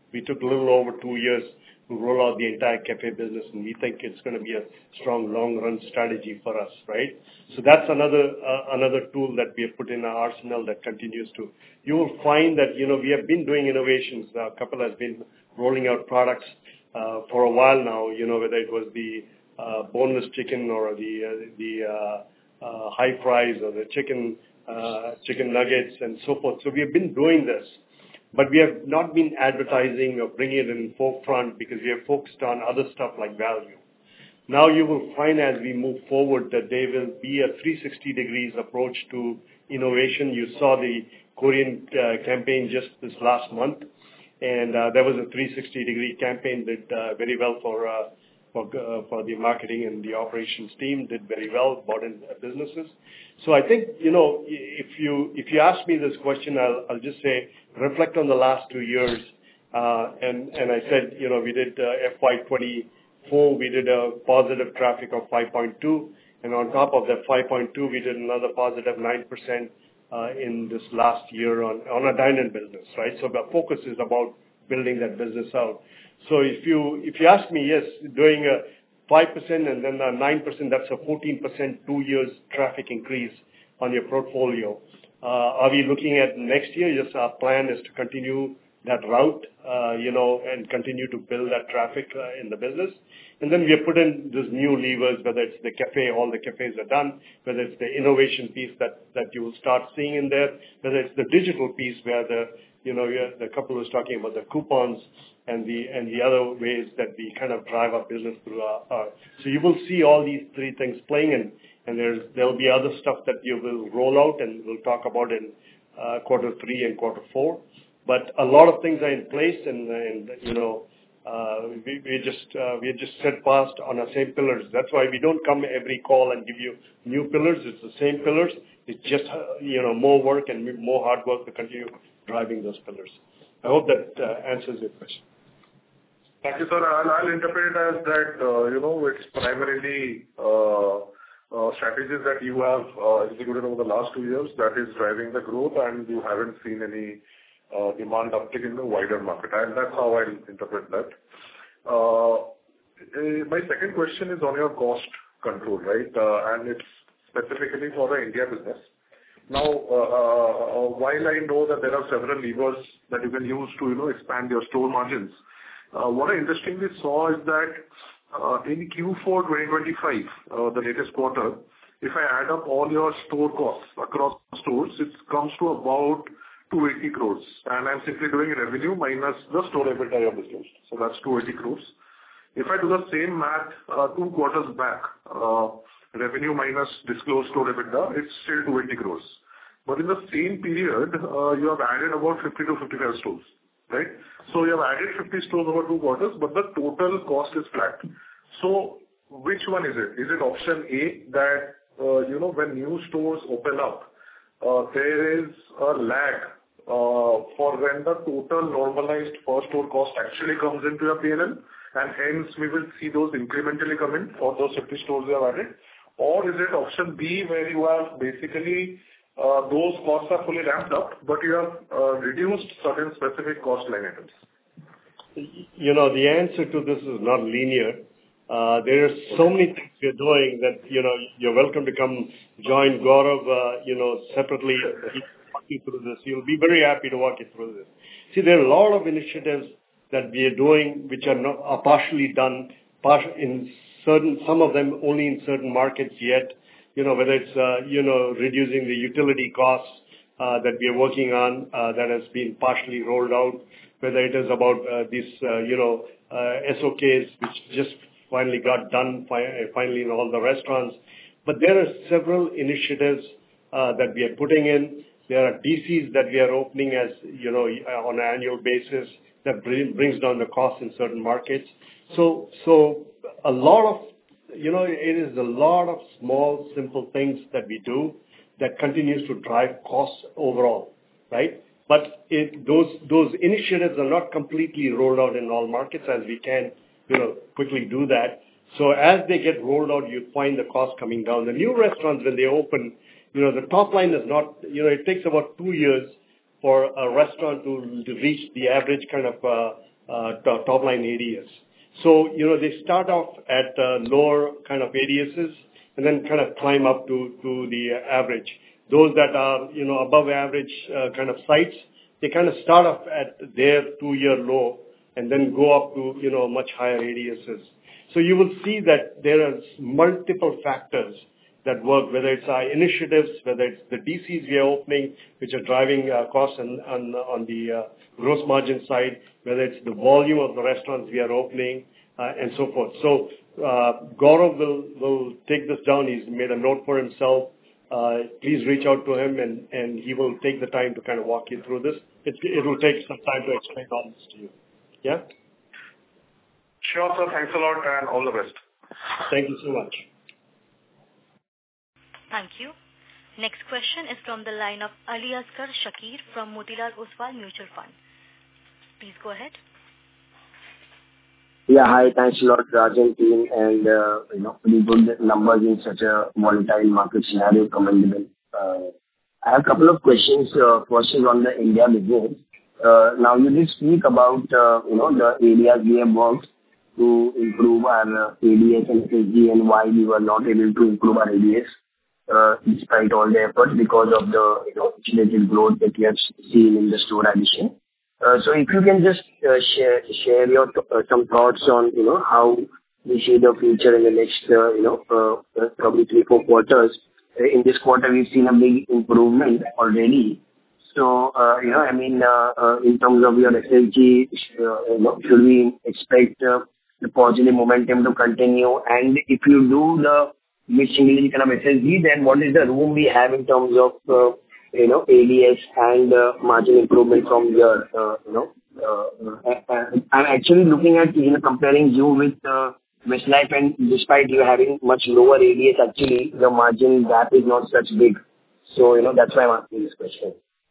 We took a little over two years to roll out the entire cafe business, and we think it's going to be a strong long-run strategy for us, right? So that's another uh, another tool that we have put in our arsenal that continues to. You will find that, you know, we have been doing innovations. Uh, Kapil has been rolling out products uh, for a while now, you know, whether it was the uh, boneless chicken or the uh, the uh, uh, high fries or the chicken uh, chicken nuggets and so forth. So we have been doing this. But we have not been advertising or bringing it in forefront because we are focused on other stuff like value. Now you will find as we move forward that there will be a three sixty degrees approach to innovation. You saw the Korean uh, campaign just this last month, and uh, there was a three sixty degree campaign that uh, very well for uh, for uh, for the marketing and the operations team, did very well, bought in businesses. So I think, you know, if you if you ask me this question, I'll I'll just say reflect on the last two years. Uh, and and I said, you know, we did uh, F Y twenty-four, we did a positive traffic of five point two, and on top of that five point two, we did another positive nine percent uh, in this last year on on a dine-in business, right? So the focus is about building that business out. So if you if you ask me, yes, doing a five percent and then a nine percent, that's a fourteen percent two years traffic increase on your portfolio. Uh, are we looking at next year? Yes, our plan is to continue that route, uh, you know, and continue to build that traffic uh, in the business. And then we have put in these new levers, whether it's the cafe, all the cafes are done, whether it's the innovation piece that, that you will start seeing in there, whether it's the digital piece where the, you know, the couple was talking about the coupons and the and the other ways that we kind of drive our business through our, our so you will see all these three things playing, and and there's there'll be other stuff that you will roll out and we'll talk about in uh, quarter three and quarter four. But a lot of things are in place, and and you know uh, we we just uh, we just set fast on our same pillars. That's why we don't come every call and give you new pillars. It's the same pillars. It's just uh, you know more work and more hard work to continue driving those pillars. I hope that uh, answers your question. Thank you, sir. I'll, I'll interpret it as that, uh, you know, it's primarily uh, uh, strategies that you have uh, executed over the last two years that is driving the growth, and you haven't seen any uh, demand uptick in the wider market. And that's how I'll interpret that. Uh, my second question is on your cost control, right? Uh, and it's specifically for the India business. Now, uh, uh, while I know that there are several levers that you can use to, you know, expand your store margins, Uh, what I interestingly saw is that uh, in Q four twenty twenty-five, uh, the latest quarter, if I add up all your store costs across stores, it comes to about two hundred eighty crores. And I'm simply doing revenue minus the store EBITDA you have disclosed. So that's two hundred eighty crores. If I do the same math uh, two quarters back, uh, revenue minus disclosed store EBITDA, it's still two hundred eighty crores. But in the same period, uh, you have added about fifty to fifty-five stores. Right? So you have added fifty stores over two quarters, but the total cost is flat. So which one is it? Is it option A that, uh, you know, when new stores open up, uh, there is a lag uh, for when the total normalized per store cost actually comes into your P and L, and hence we will see those incrementally come in for those fifty stores you have added? Or is it option B where you have basically Uh, those costs are fully ramped up, but you have uh, reduced certain specific cost line items? You know, the answer to this is not linear. Uh, there are so many things we're doing that, you know, you're welcome to come join Gaurav, uh, you know, separately. He'll walk you through this. He'll be very happy to walk you through this. See, there are a lot of initiatives that we are doing which are, not, are partially done, partial in certain, some of them only in certain markets yet. You know, whether it's, uh, you know, reducing the utility costs uh, that we are working on uh, that has been partially rolled out, whether it is about uh, these, uh, you know, uh, S O Ks, which just finally got done fi- finally in all the restaurants. But there are several initiatives uh, that we are putting in. There are D Cs that we are opening as, you know, on an annual basis that bring, brings down the cost in certain markets. So, so a lot of You know, it is a lot of small, simple things that we do that continues to drive costs overall, right? But it, those those initiatives are not completely rolled out in all markets, as we can, you know, quickly do that. So as they get rolled out, you find the cost coming down. The new restaurants, when they open, you know, the top line is not, you know, it takes about two years for a restaurant to, to reach the average kind of uh, uh, top, top line A D S. So, you know, they start off at uh, lower kind of A D Ss and then kind of climb up to, to the uh, average. Those that are, you know, above average uh, kind of sites, they kind of start off at their two-year low and then go up to, you know, much higher A D Ss. So you will see that there are multiple factors that work, whether it's our initiatives, whether it's the D Cs we are opening, which are driving uh, costs on, on, on the uh, gross margin side, whether it's the volume of the restaurants we are opening, uh, and so forth. So uh, Gaurav will, will take this down. He's made a note for himself. Uh, please reach out to him, and, and he will take the time to kind of walk you through this. It, it will take some time to explain all this to you. Yeah? Sure, sir. Thanks a lot, and all the best. Thank you so much. Thank you. Next question is from the line of Ali Asghar Shakir from Motilal Oswal Mutual Fund. Please go ahead. Yeah, hi. Thanks a lot, Rajan team, and uh, you know, pretty good numbers in such a volatile market scenario, commendable. Uh, I have a couple of questions. Uh, first is on the India business. Uh, now, you did speak about uh, you know the areas we have worked to improve our uh, A D S and S S G, and why we were not able to improve our A D S. Uh, despite all the efforts, because of the you know accelerated growth that we have seen in the store addition. Uh, so if you can just uh, share share your th- uh, some thoughts on you know how we see the future in the next uh, you know uh, uh, probably three four quarters. Uh, in this quarter, we've seen a big improvement already. So uh, you know I mean uh, uh, in terms of your S S G, uh, you know, should we expect uh, the positive momentum to continue? And if you do the mid-single kind of S S G, then what is the room we have in terms of, uh, you know, A D S and uh, margin improvement from your, uh, you know, uh, uh, I'm actually looking at, you know, comparing you with uh, Westlife, and despite you having much lower A D S, actually, the margin gap is not such big. So, you know, that's why I'm asking this question.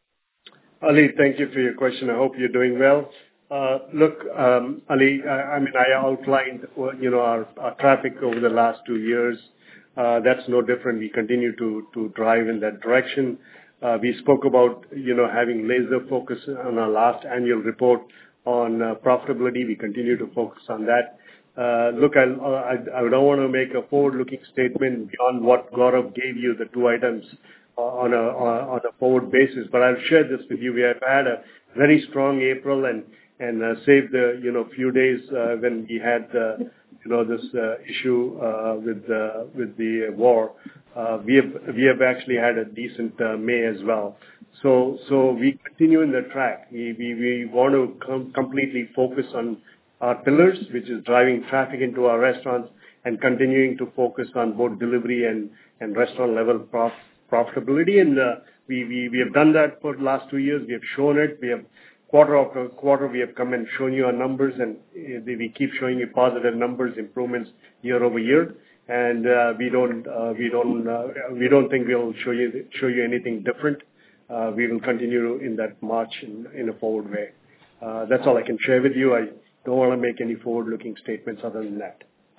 Ali, thank you for your question. I hope you're doing well. Uh, look, um, Ali, I, I mean, I outlined, you know, our, our traffic over the last two years. Uh, that's no different. We continue to, to drive in that direction. Uh, we spoke about, you know, having laser focus on our last annual report on uh, profitability. We continue to focus on that. Uh, look, I, I, I don't want to make a forward-looking statement beyond what Gaurav gave you, the two items uh, on a on a forward basis. But I'll share this with you. We have had a very strong April, and and uh, saved the you know few days uh, when we had uh, you know this uh, issue uh, with uh, with the war. Uh, we have we have actually had a decent uh, May as well. So so we continue in the track. We we, we want to com- completely focus on our pillars, which is driving traffic into our restaurants and continuing to focus on both delivery and and restaurant level prof- profitability. And uh, we we we have done that for the last two years. We have shown it. We have Quarter after quarter, we have come and shown you our numbers, and we keep showing you positive numbers, improvements year over year. And uh, we don't, uh, we don't, uh, we don't think we'll show you show you anything different. Uh, we will continue in that march in, in a forward way. Uh, that's all I can share with you. I don't want to make any forward-looking statements other than that.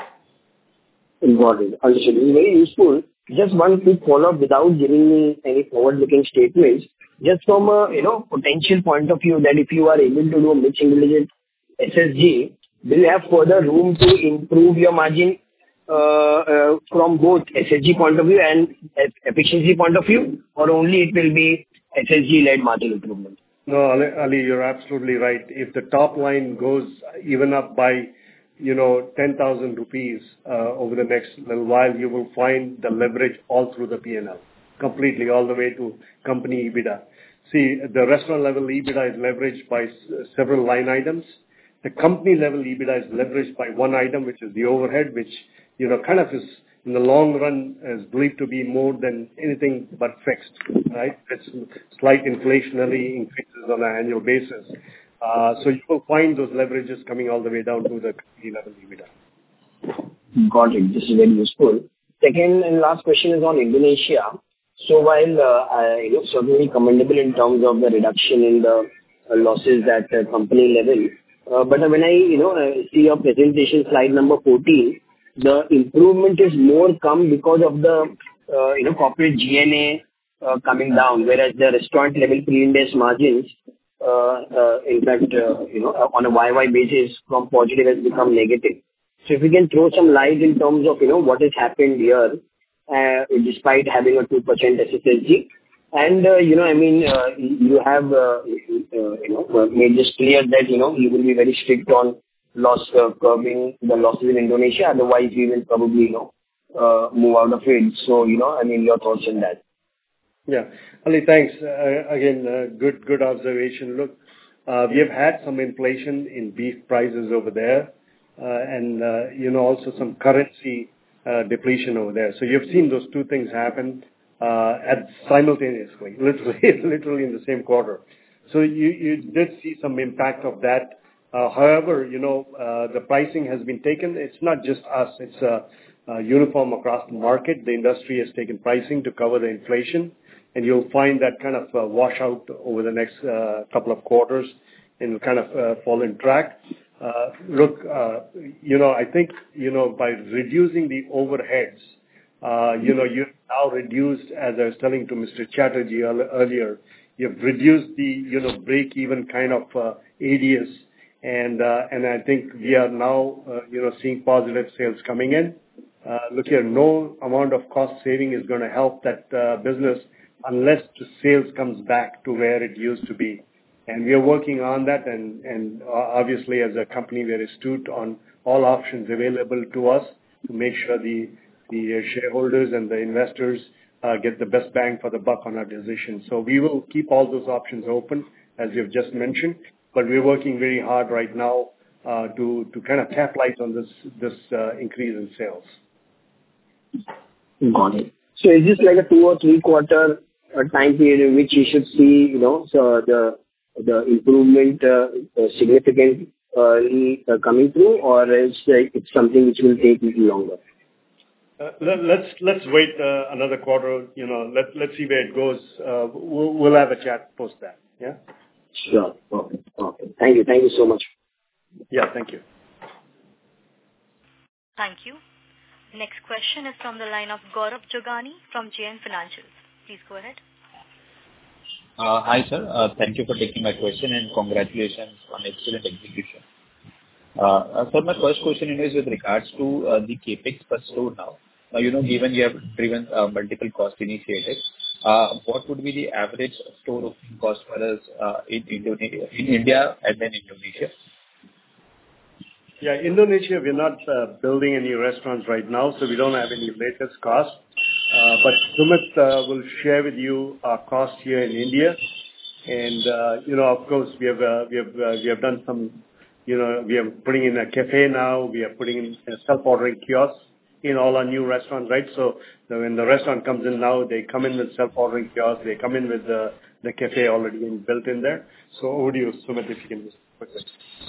Got it. Understood. It's very useful. Just one quick follow-up without giving me any forward-looking statements. Just from a, you know, potential point of view, that if you are able to do a mid-single digit S S G, do you have further room to improve your margin uh, uh, from both S S G point of view and efficiency point of view, or only it will be S S G-led margin improvement? No, Ali, Ali, you're absolutely right. If the top line goes even up by, you know, ten thousand rupees uh, over the next little while, you will find the leverage all through the P and L. Completely, all the way to company EBITDA. See, the restaurant level EBITDA is leveraged by s- several line items. The company level EBITDA is leveraged by one item, which is the overhead, which, you know, kind of is, in the long run, is believed to be more than anything but fixed, right? It's slight inflationary increases on an annual basis. Uh, so you will find those leverages coming all the way down to the company level EBITDA. Got it. This is very useful. Second and last question is on Indonesia. So while uh, I, you know, certainly commendable in terms of the reduction in the uh, losses at uh, company level, uh, but when I you know uh, see your presentation slide number fourteen, the improvement is more come because of the uh, you know corporate G N A uh, coming down, whereas the restaurant level pre-Ind AS margins uh, uh, in fact, uh, you know, on a Y Y basis from positive has become negative. So if you can throw some light in terms of, you know, what has happened here, uh, despite having a two percent S S S G. And, uh, you know, I mean, uh, you have, uh, uh, you know, made this clear that, you know, you will be very strict on loss uh, curbing the losses in Indonesia. Otherwise, we will probably, you know, uh, move out of it. So, you know, I mean, your thoughts on that. Yeah. Ali, thanks. Uh, again, uh, good, good observation. Look, uh, we have had some inflation in beef prices over there, uh, and, uh, you know, also some currency uh, depletion over there. So you've seen those two things happen uh, at simultaneously, literally, literally in the same quarter. So you, you did see some impact of that. Uh, however, you know, uh, the pricing has been taken. It's not just us. It's uh, uh, uniform across the market. The industry has taken pricing to cover the inflation, and you'll find that kind of uh, wash out over the next uh, couple of quarters and will kind of uh, fall in track. Uh, look, uh, you know, I think, you know, by reducing the overheads, uh, you know, you've now reduced, as I was telling to Mister Chatterjee earlier, you've reduced the, you know, break-even kind of uh, A D S. And uh, and I think we are now, uh, you know, seeing positive sales coming in. Uh, look here, no amount of cost saving is going to help that uh, business unless the sales comes back to where it used to be. And we are working on that. And, and uh, obviously, as a company, we are astute on all options available to us to make sure the the shareholders and the investors uh, get the best bang for the buck on our decision. So we will keep all those options open, as you've just mentioned. But we're working very hard right now uh, to to kind of capitalize on this this uh, increase in sales. Got it. So is this like a two or three quarter uh, time period in which you should see, you know, so the the improvement uh, uh, significantly uh, coming through, or is uh, it's something which will take a little longer? Uh, let, let's let's wait uh, another quarter. You know, let let's see where it goes. Uh, we'll, we'll have a chat post that. Yeah. Sure. Okay. Okay. Thank you. Thank you so much. Yeah. Thank you. Thank you. Next question is from the line of Gaurav Jogani from J M Financials. Please go ahead. Uh, hi, sir. Uh, thank you for taking my question and congratulations on excellent execution. Uh, uh, sir, my first question is with regards to uh, the capex per store now. Now, you know, given you have driven uh, multiple cost initiatives, uh, what would be the average store opening cost for us uh, in, Indonesia, in India and then Indonesia? Yeah, Indonesia, we're not uh, building any restaurants right now, so we don't have any latest costs. Uh, but Sumit uh, will share with you our cost here in India. And, uh, you know, of course, we have, uh, we have, uh, we have done some, you know, we are putting in a cafe now. We are putting in a self-ordering kiosks in all our new restaurants, right? So when the restaurant comes in now, they come in with self-ordering kiosks. They come in with the, the cafe already built in there. So over to you, Sumit, if you can just quickly.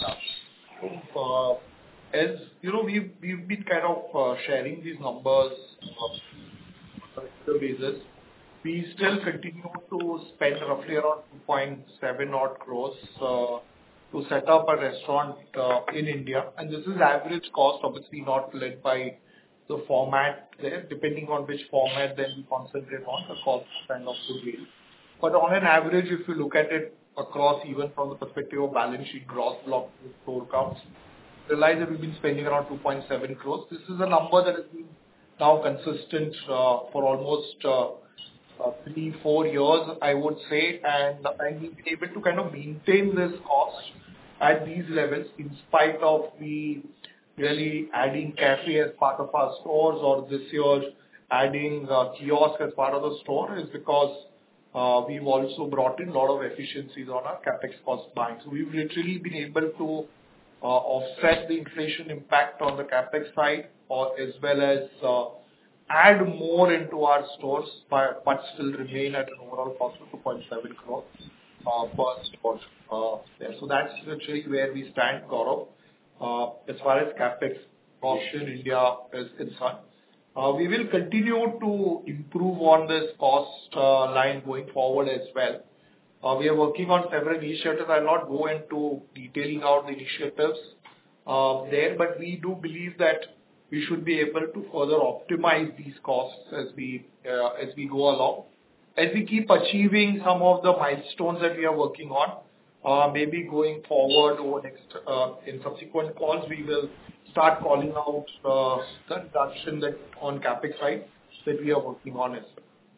Uh, as you know, we've, we've been kind of uh, sharing these numbers on a regular basis. We still continue to spend roughly around two point seven odd crores uh, to set up a restaurant uh, in India. And this is average cost, obviously not led by the format there. Depending on which format then we concentrate on, the cost kind of could vary. But on an average, if you look at it across, even from the perspective of balance sheet, gross block store counts, realize that we've been spending around two point seven crores. This is a number that has been now consistent uh, for almost uh, uh, three, four years, I would say, and, and we've been able to kind of maintain this cost at these levels in spite of the really adding cafe as part of our stores, or this year adding uh, kiosk as part of the store, is because uh, we've also brought in a lot of efficiencies on our capex cost buying. So we've literally been able to uh, offset the inflation impact on the capex side, or as well as uh, add more into our stores, by, but still remain at an overall cost of two point seven crores uh, per store. Uh, yeah. So that's literally where we stand, Gaurav. Uh, as far as capex cost in India is concerned. Uh, we will continue to improve on this cost uh, line going forward as well. Uh, we are working on several initiatives. I'll not go into detailing out the initiatives uh, there, but we do believe that we should be able to further optimize these costs as we uh, as we go along. As we keep achieving some of the milestones that we are working on, Uh, maybe going forward over next, uh, in subsequent calls, we will start calling out uh, the reduction that on CapEx side that we are working on as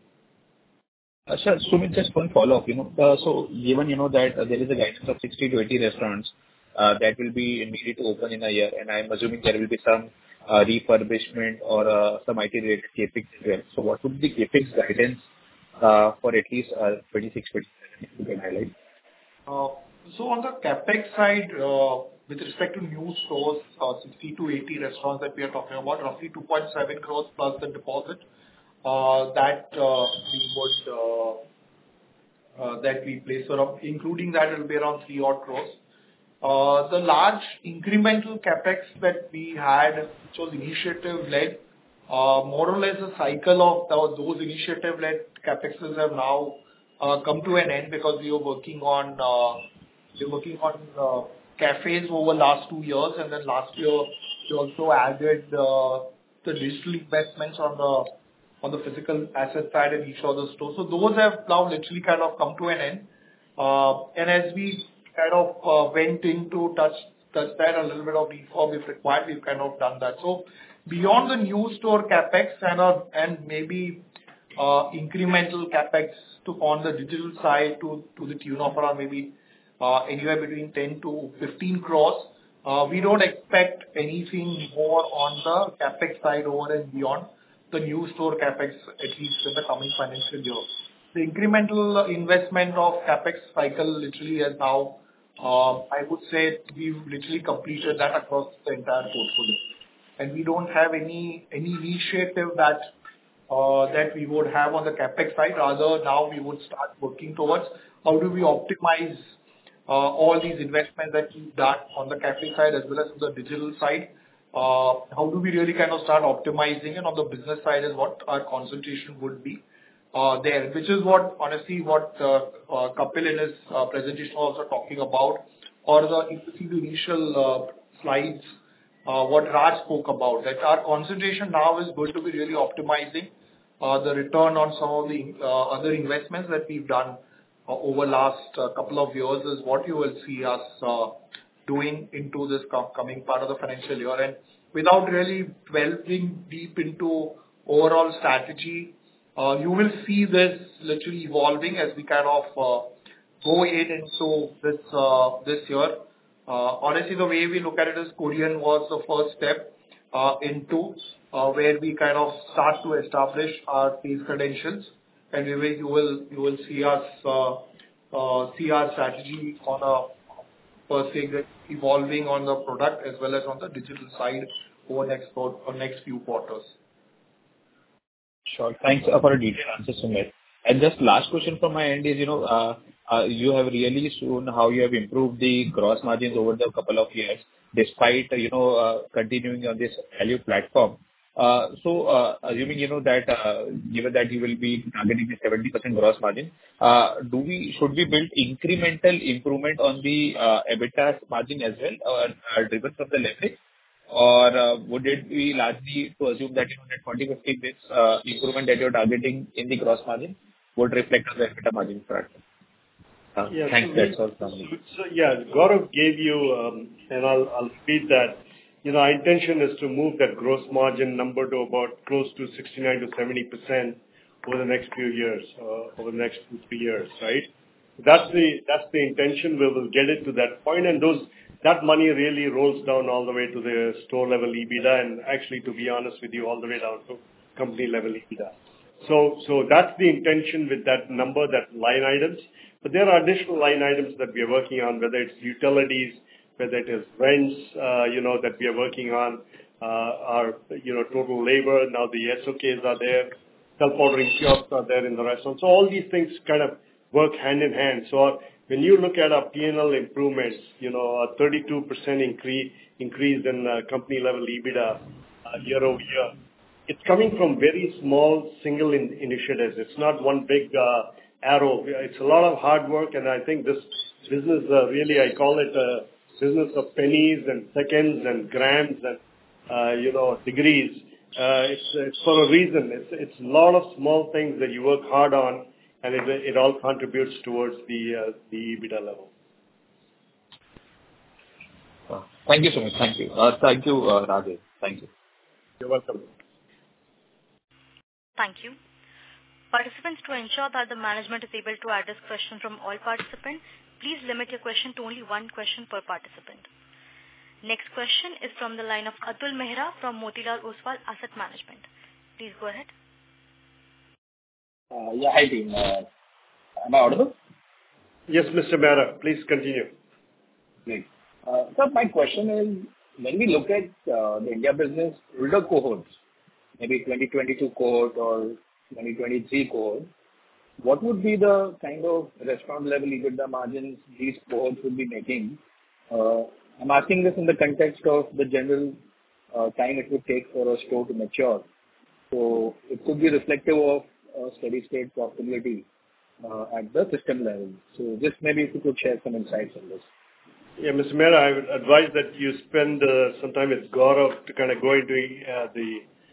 well. Uh, Sir, Sumit, just one follow-up. You know, uh, so given, you know, that uh, there is a guidance of sixty to eighty restaurants uh, that will be needed to open in a year, and I'm assuming there will be some uh, refurbishment or uh, some I T-related CapEx as well. So what would be the CapEx guidance uh, for at least uh, twenty-six, twenty-seven, if you can highlight? Uh, So on the CapEx side, uh, with respect to new stores, uh, sixty to eighty restaurants that we are talking about, roughly two point seven crores plus the deposit, uh, that uh, we would uh, uh, that we place. So including that, it will be around three odd crores. Uh, The large incremental CapEx that we had, which was initiative-led, uh, more or less the cycle of tho- those initiative-led CapExes have now uh, come to an end because we were working on uh, we were working on uh, cafes over last two years, and then last year we also added uh, the digital investments on the on the physical asset side in each of the stores. So those have now literally kind of come to an end. Uh, And as we kind of uh, went into touch touch that a little bit of refurb if required, we've kind of done that. So beyond the new store CapEx and uh, and maybe uh, incremental CapEx to on the digital side to to the tune of around maybe uh, anywhere between ten to fifteen crores, uh, we don't expect anything more on the CapEx side over and beyond the new store CapEx, at least in the coming financial year. The incremental investment of CapEx cycle literally has now, uh, I would say we've literally completed that across the entire portfolio. And we don't have any any initiative that uh, that we would have on the CapEx side. Rather, now we would start working towards how do we optimize uh, all these investments that we've done on the CapEx side as well as on the digital side. Uh, How do we really kind of start optimizing it on the business side is what our concentration would be uh, there, which is what, honestly, what uh, uh, Kapil in his uh, presentation was also talking about, or the if you see the initial uh, slides, uh, what Raj spoke about, that our concentration now is going to be really optimizing uh, the return on some of the uh, other investments that we've done uh, over last uh, couple of years is what you will see us uh, doing into this com- coming part of the financial year. And without really delving deep into overall strategy, uh, you will see this literally evolving as we kind of uh, go in into this uh, this year. Uh, honestly, the way we look at it is Korean was the first step uh, into uh, where we kind of start to establish our sales credentials, and we will, you will you will see us uh, uh, see our strategy on a per se get evolving on the product as well as on the digital side over next or next few quarters. Sure. Thanks uh, for a detailed answer, Sumit. And just last question from my end is, you know, uh, uh, you have really shown how you have improved the gross margins over the couple of years, despite, uh, you know, uh, continuing on this value platform. Uh, So, uh, assuming, you know, that, uh, given that you will be targeting a seventy percent gross margin, uh, do we should we build incremental improvement on the uh, EBITDA margin as well, or uh, driven from the leverage? Or, uh, would it be largely to assume that, you know, that forty, fifty basis uh, improvement that you're targeting in the gross margin would reflect on the EBITDA margin front? Uh, Yeah, Thanks. so That's we- all from me. So, yeah, Gaurav gave you, um, and I'll I'll repeat that. You know, our intention is to move that gross margin number to about close to sixty-nine to seventy percent over the next few years, uh, over the next two, three years, right? That's the that's the intention. We will get it to that point, and those that money really rolls down all the way to the store level EBITDA, and actually, to be honest with you, all the way down to company level EBITDA. So, so that's the intention with that number, that line items. But there are additional line items that we are working on, whether it's utilities, whether it is rents, uh, you know, that we are working on, uh, our, you know, total labor. Now the S O Ks are there, self-ordering kiosks are there in the restaurant. So all these things kind of work hand in hand. So when you look at our P and L improvements, you know, a thirty-two percent increase increase in uh, company level EBITDA uh, year over year, it's coming from very small single in- initiatives. It's not one big uh, arrow. It's a lot of hard work, and I think this business uh, really, I call it a business of pennies and seconds and grams and, uh, you know, degrees. Uh, it's, it's for a reason. It's, it's a lot of small things that you work hard on, and it, it all contributes towards the, uh, the EBITDA level. Uh, Thank you so much. Thank you. Uh, Thank you, uh, Rajesh. Thank you. You're welcome. Thank you. Participants, to ensure that the management is able to address questions from all participants, please limit your question to only one question per participant. Next question is from the line of Atul Mehra from Motilal Oswal Asset Management. Please go ahead. Uh, yeah, hi team. Uh, am I audible? Yes, Mister Mehra, please continue. Great. Uh, so my question is, when we look at uh, the India business older cohorts, maybe twenty twenty-two cohort or twenty twenty-three cohort, what would be the kind of restaurant level EBITDA margins these cohorts would be making? Uh, I'm asking this in the context of the general uh, time it would take for a store to mature. So it could be reflective of uh, steady state profitability uh, at the system level. So just maybe if you could share some insights on this. Yeah, Mister Mehra, I would advise that you spend uh, some time with Gaurav to kind of go into uh, the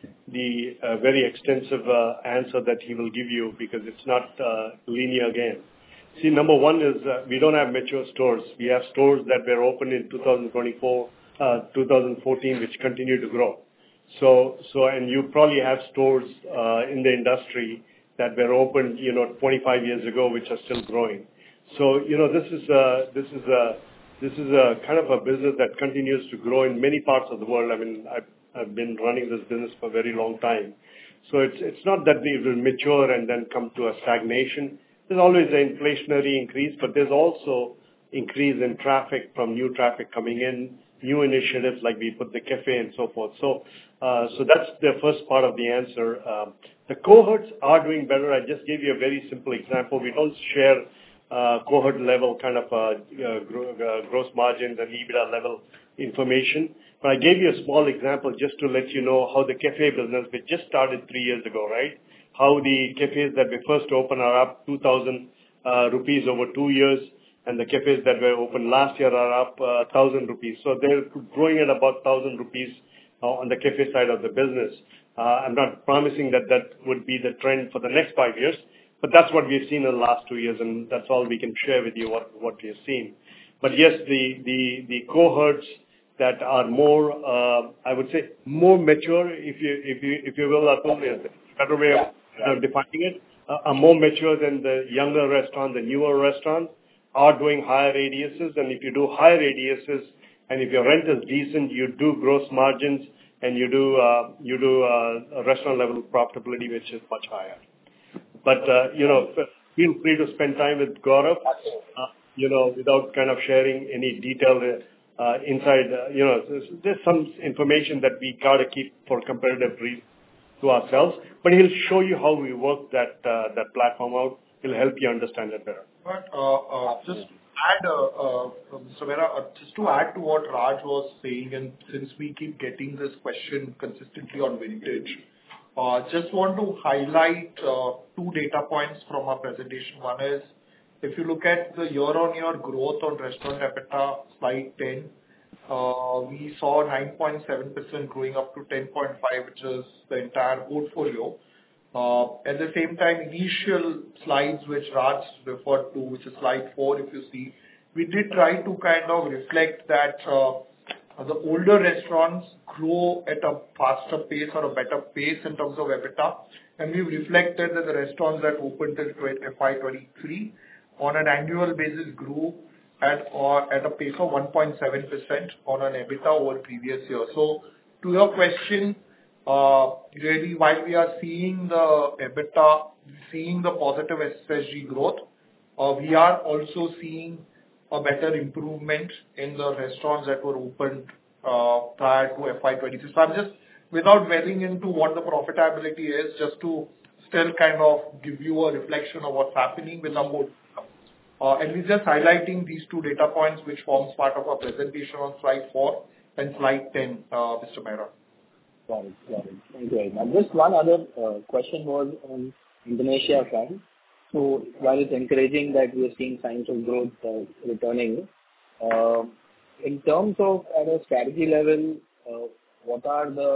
the uh, very extensive uh, answer that he will give you, because it's not uh, linear again. See, number one is uh, we don't have mature stores. We have stores that were opened in two thousand twenty-four, uh, two thousand fourteen, which continue to grow. So, so, and you probably have stores uh, in the industry that were opened, you know, twenty-five years ago, which are still growing. So, you know, this is uh, this is a this is a kind of a business that continues to grow in many parts of the world. I mean, I've, I've been running this business for a very long time. So it's it's not that we will mature and then come to a stagnation. There's always an inflationary increase, but there's also increase in traffic from new traffic coming in, new initiatives like we put the cafe and so forth. So, uh, so that's the first part of the answer. Um, the cohorts are doing better. I just gave you a very simple example. We don't share uh, cohort level kind of uh, uh, gro- uh, gross margins and EBITDA level information, but I gave you a small example just to let you know how the cafe business, which just started three years ago, right? How the cafes that we first opened are up two thousand uh, rupees over two years, and the cafes that were opened last year are up uh, one thousand rupees. So they're growing at about one thousand rupees uh, on the cafe side of the business. Uh, I'm not promising that that would be the trend for the next five years, but that's what we've seen in the last two years, and that's all we can share with you what, what we have seen. But yes, the, the, the cohorts that are more, uh, I would say, more mature, if you if you if you will, Atul, is a better way of uh, defining it, uh, are more mature than the younger restaurants, the newer restaurants, are doing higher A D Ss, and if you do higher A D Ss, and if your rent is decent, you do gross margins, and you do uh, you do uh, restaurant level profitability, which is much higher. But uh, you know, feel free to spend time with Gaurav, uh, you know, without kind of sharing any detailed uh, inside. Uh, you know, there's, there's some information that we gotta keep for competitive reasons to ourselves. But he'll show you how we work that uh, that platform out. He'll help you understand it better. But uh, uh, just add, uh, uh, Mister Mehra, uh, just to add to what Raj was saying, and since we keep getting this question consistently on vintage, uh, just want to highlight uh, two data points from our presentation. One is, if you look at the year-on-year growth on restaurant EBITDA, slide ten, uh, we saw nine point seven percent growing up to ten point five, which is the entire portfolio. Uh, At the same time, initial slides which Raj referred to, which is slide four, if you see, we did try to kind of reflect that uh, the older restaurants grow at a faster pace or a better pace in terms of EBITDA. And we've reflected that the restaurants that opened till F Y twenty-three on an annual basis grew at or at a pace of one point seven percent on an EBITDA over previous year. So to your question, Uh, really, while we are seeing the EBITDA, seeing the positive S S G growth, uh, we are also seeing a better improvement in the restaurants that were opened uh, prior to F Y twenty-six. So I'm just, without dwelling into what the profitability is, just to still kind of give you a reflection of what's happening with our portfolio. Uh, and we're just highlighting these two data points, which forms part of our presentation on slide four and slide ten, uh, Mister Mehra. Got it. Got it. Thank you very much. Just one other uh, question was on Indonesia front. So while it's encouraging that we are seeing signs of growth uh, returning, uh, in terms of at a strategy level, uh, what are the,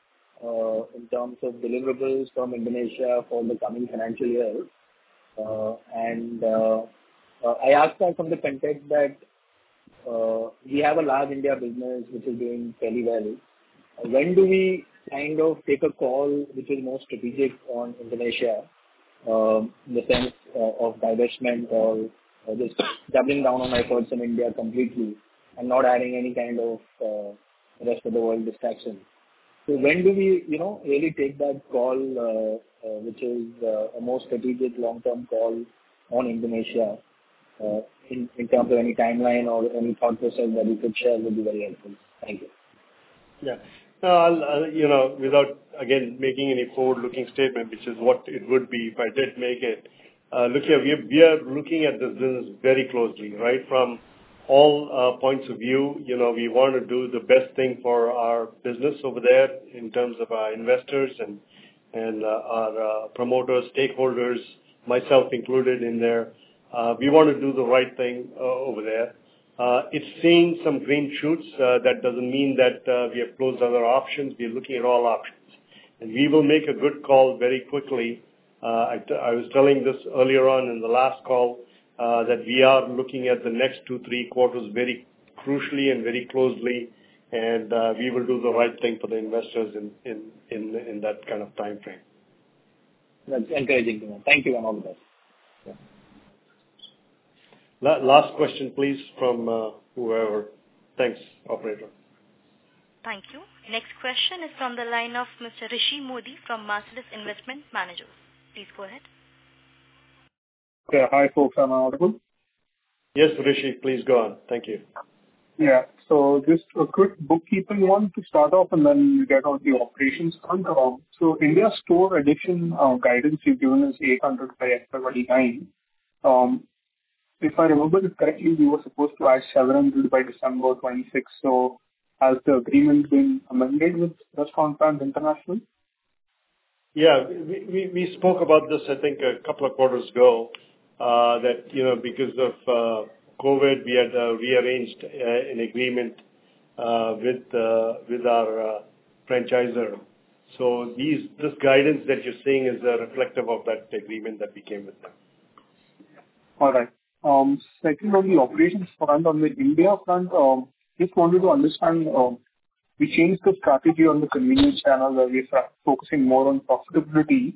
uh, in terms of deliverables from Indonesia for the coming financial year? Uh, and uh, uh, I ask that from the context that uh, we have a large India business which is doing fairly well. When do we kind of take a call which is more strategic on Indonesia, um, in the sense uh, of divestment or, or just doubling down on efforts in India completely and not adding any kind of uh, rest of the world distraction? So when do we, you know, really take that call, uh, uh, which is uh, a more strategic long-term call on Indonesia, uh, in, in terms of any timeline or any thought process that you could share would be very helpful. Thank you. Yeah. No, I'll, uh, you know, without, again, making any forward-looking statement, which is what it would be if I did make it. Uh, look here, we are, we are looking at this business very closely, right? From all uh, points of view, you know, we want to do the best thing for our business over there in terms of our investors and and uh, our uh, promoters, stakeholders, myself included in there. Uh, we want to do the right thing uh, over there. Uh, it's seeing some green shoots. Uh, that doesn't mean that uh, we have closed other options. We're looking at all options. And we will make a good call very quickly. Uh, I, t- I was telling this earlier on in the last call uh, that we are looking at the next two, three quarters very crucially and very closely, and uh, we will do the right thing for the investors in, in, in, in that kind of time frame. That's encouraging to know. Thank you and all the best. Yeah. Last question, please, from uh, whoever. Thanks, operator. Thank you. Next question is from the line of Mister Rishi Modi from Marcellus Investment Managers. Please go ahead. Yeah, hi, folks. Am I audible? Yes, Rishi, please go on. Thank you. Yeah. So just a quick bookkeeping one to start off, and then we get on the operations front. Um, so India store addition uh, guidance you've given is eight hundred by F Y twenty-nine. Um, If I remember it correctly, we were supposed to add seven hundred by December twenty-six. So has the agreement been amended with Restaurant Brands International? Yeah, we, we, we spoke about this, I think, a couple of quarters ago, uh, that, you know, because of uh, COVID, we had uh, rearranged uh, an agreement uh, with uh, with our uh, franchisor. So these this guidance that you're seeing is uh, reflective of that agreement that we came with them. All right. Um, Second, on the operations front, on the India front, um, just wanted to understand, um, we changed the strategy on the convenience channel where we're focusing more on profitability.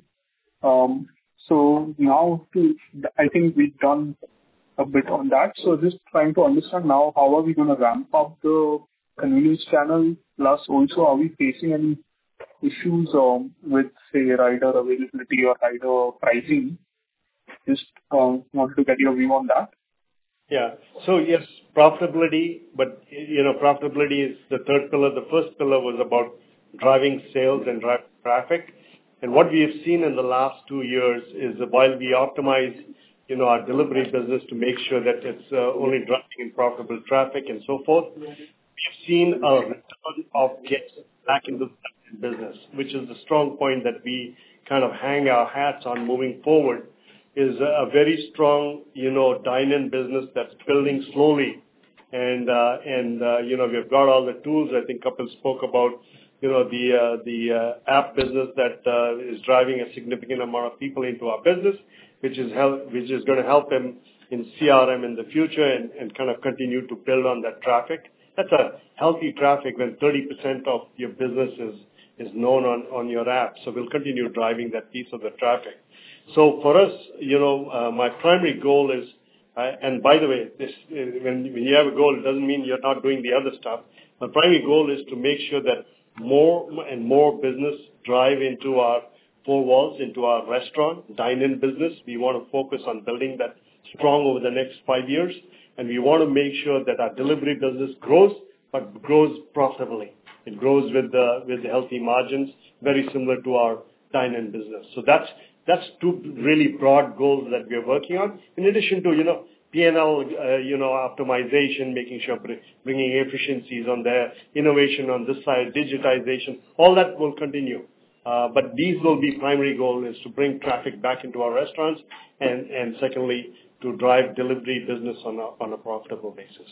Um, So now, to, I think we've done a bit on that. So just trying to understand now, how are we going to ramp up the convenience channel? Plus, also, are we facing any issues um, with, say, rider availability or rider pricing? Just um, wanted to get your view on that. Yeah. So yes, profitability, but, you know, profitability is the third pillar. The first pillar was about driving sales and drive traffic. And what we have seen in the last two years is that while we optimize, you know, our delivery business to make sure that it's uh, only driving in profitable traffic and so forth, we've seen a return of guests back into the business, which is the strong point that we kind of hang our hats on moving forward. Is a very strong, you know, dine-in business that's building slowly. And, uh, and uh, you know, we've got all the tools. I think Kapil spoke about, you know, the uh, the uh, app business that uh, is driving a significant amount of people into our business, which is help, which is going to help them in C R M in the future and, and kind of continue to build on that traffic. That's a healthy traffic when thirty percent of your business is, is known on, on your app. So we'll continue driving that piece of the traffic. So for us, you know, uh, my primary goal is, uh, and by the way, this, uh, when, when you have a goal, it doesn't mean you're not doing the other stuff. My primary goal is to make sure that more and more business drive into our four walls, into our restaurant, dine-in business. We want to focus on building that strong over the next five years. And we want to make sure that our delivery business grows, but grows profitably. It grows with the, with the healthy margins, very similar to our dine-in business. So that's, That's two really broad goals that we are working on. In addition to, you know, P and L, uh, you know, optimization, making sure bringing efficiencies on there, innovation on this side, digitization, all that will continue. Uh, but these will be primary goal is to bring traffic back into our restaurants, and, and secondly, to drive delivery business on a, on a profitable basis.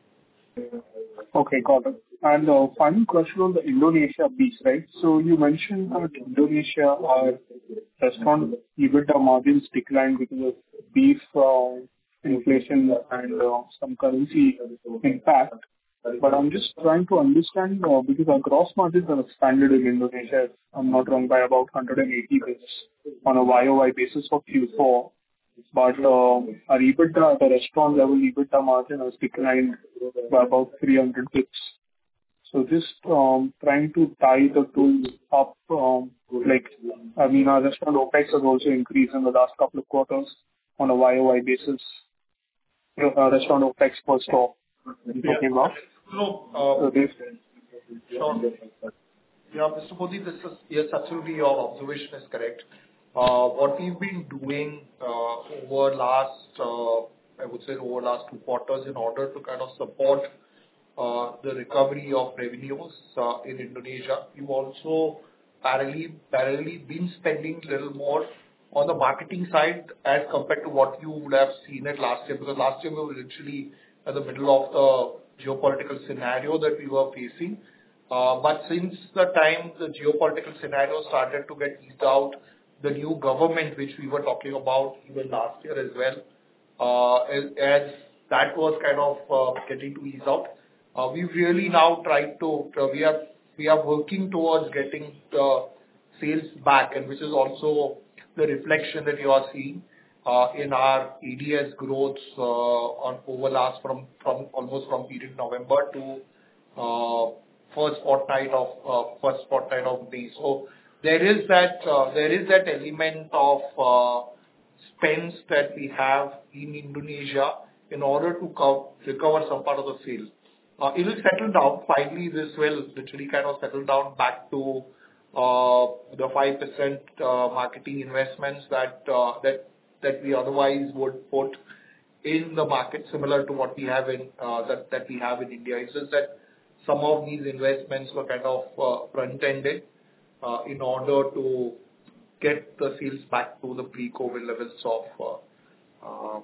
Okay, got it. And uh, final question on the Indonesia piece, right? So you mentioned that Indonesia, our restaurant EBITDA margins declined because of beef uh, inflation and uh, some currency impact. But I'm just trying to understand uh, because our gross margins have expanded in Indonesia, if I'm not wrong, by about one hundred eighty basis on a Y O Y basis for Q four. But uh, our EBITDA at the restaurant level, EBITDA margin has declined by about three hundred basis. So just um, trying to tie the two up, um, like, I mean, our restaurant OpEx has also increased in the last couple of quarters on a Y O Y basis. Uh, restaurant OpEx per store. I'm talking about. No, uh, sure. Yeah, Mister Modi, this is, yes, absolutely, your observation is correct. Uh, What we've been doing uh, over last, uh, I would say over last two quarters in order to kind of support uh, the recovery of revenues uh, in Indonesia, we've also parallelly parallelly been spending a little more on the marketing side as compared to what you would have seen it last year, because last year we were literally at the middle of the geopolitical scenario that we were facing. Uh, But since the time the geopolitical scenario started to get eased out, the new government, which we were talking about even last year as well, uh, as, as that was kind of uh, getting to ease out, uh, we've really now tried to, uh, we are we are working towards getting the sales back, and which is also the reflection that you are seeing uh, in our A D S growth uh, on over last from from almost from period November to uh, first fortnight of uh, first fortnight of May. So there is that uh, there is that element of uh, spends that we have in Indonesia in order to co- recover some part of the sale. Uh, it will settle down. Finally, this will literally kind of settle down back to uh, the five percent uh, marketing investments that uh, that that we otherwise would put in the market, similar to what we have in uh, that that we have in India. It's just that some of these investments were kind of uh, front-ended uh, in order to get the sales back to the pre-COVID levels of uh, uh,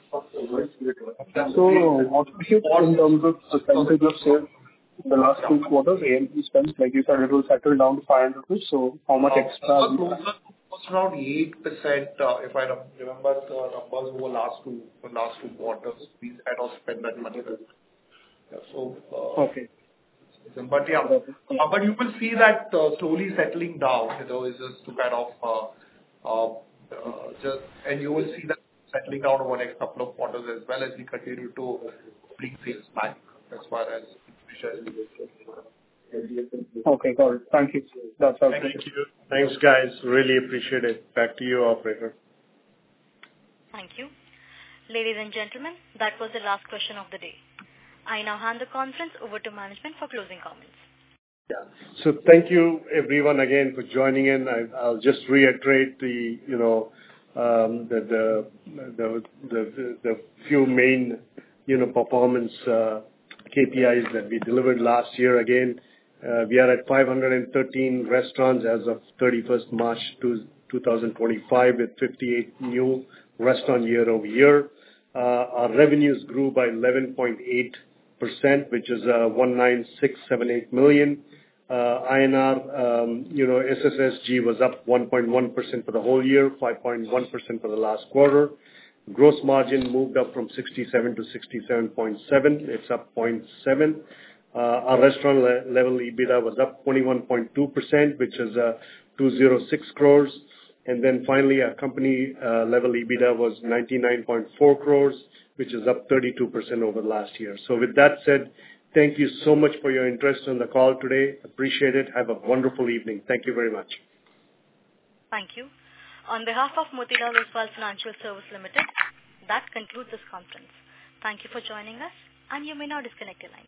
So what we should in terms of percentage of sales in the last two quarters, A M P spends, like you said, it will settle down to five hundred rupees. So how much extra? Uh, closer to almost around eight percent, uh, if I rem- remember the numbers over last two the last two quarters. We had not spent that money. Yeah, so, uh, Okay. But yeah, uh, but you will see that uh, slowly settling down, you know, is just to kind of uh, uh, uh, just, and you will see that settling down over the next couple of quarters as well as we continue to bring sales back as far as Okay, got it. Thank you. That's all. Thank you. Thanks, guys. Really appreciate it. Back to you, operator. Thank you. Ladies and gentlemen, that was the last question of the day. I now hand the conference over to management for closing comments. Yeah. So thank you everyone again for joining in. I, I'll just reiterate the, you know, um, the, the, the, the, the few main, you know, performance uh, K P Is that we delivered last year. Again, uh, we are at five hundred thirteen restaurants as of thirty-first March two thousand twenty-five with fifty-eight new restaurants year over year. Uh, our revenues grew by eleven point eight percent, which is uh, one nine six seven eight million. Uh, I N R, um, you know, S S S G was up one point one percent for the whole year, five point one percent for the last quarter. Gross margin moved up from sixty-seven to sixty-seven point seven. It's up zero point seven. Uh, our restaurant le- level EBITDA was up twenty-one point two percent, which is uh, two hundred six crores. And then finally, our company uh, level EBITDA was ninety-nine point four crores, which is up thirty-two percent over last year. So with that said, thank you so much for your interest on the call today. Appreciate it. Have a wonderful evening. Thank you very much. Thank you. On behalf of Motilal Oswal Financial Services Limited, that concludes this conference. Thank you for joining us, and you may now disconnect your line.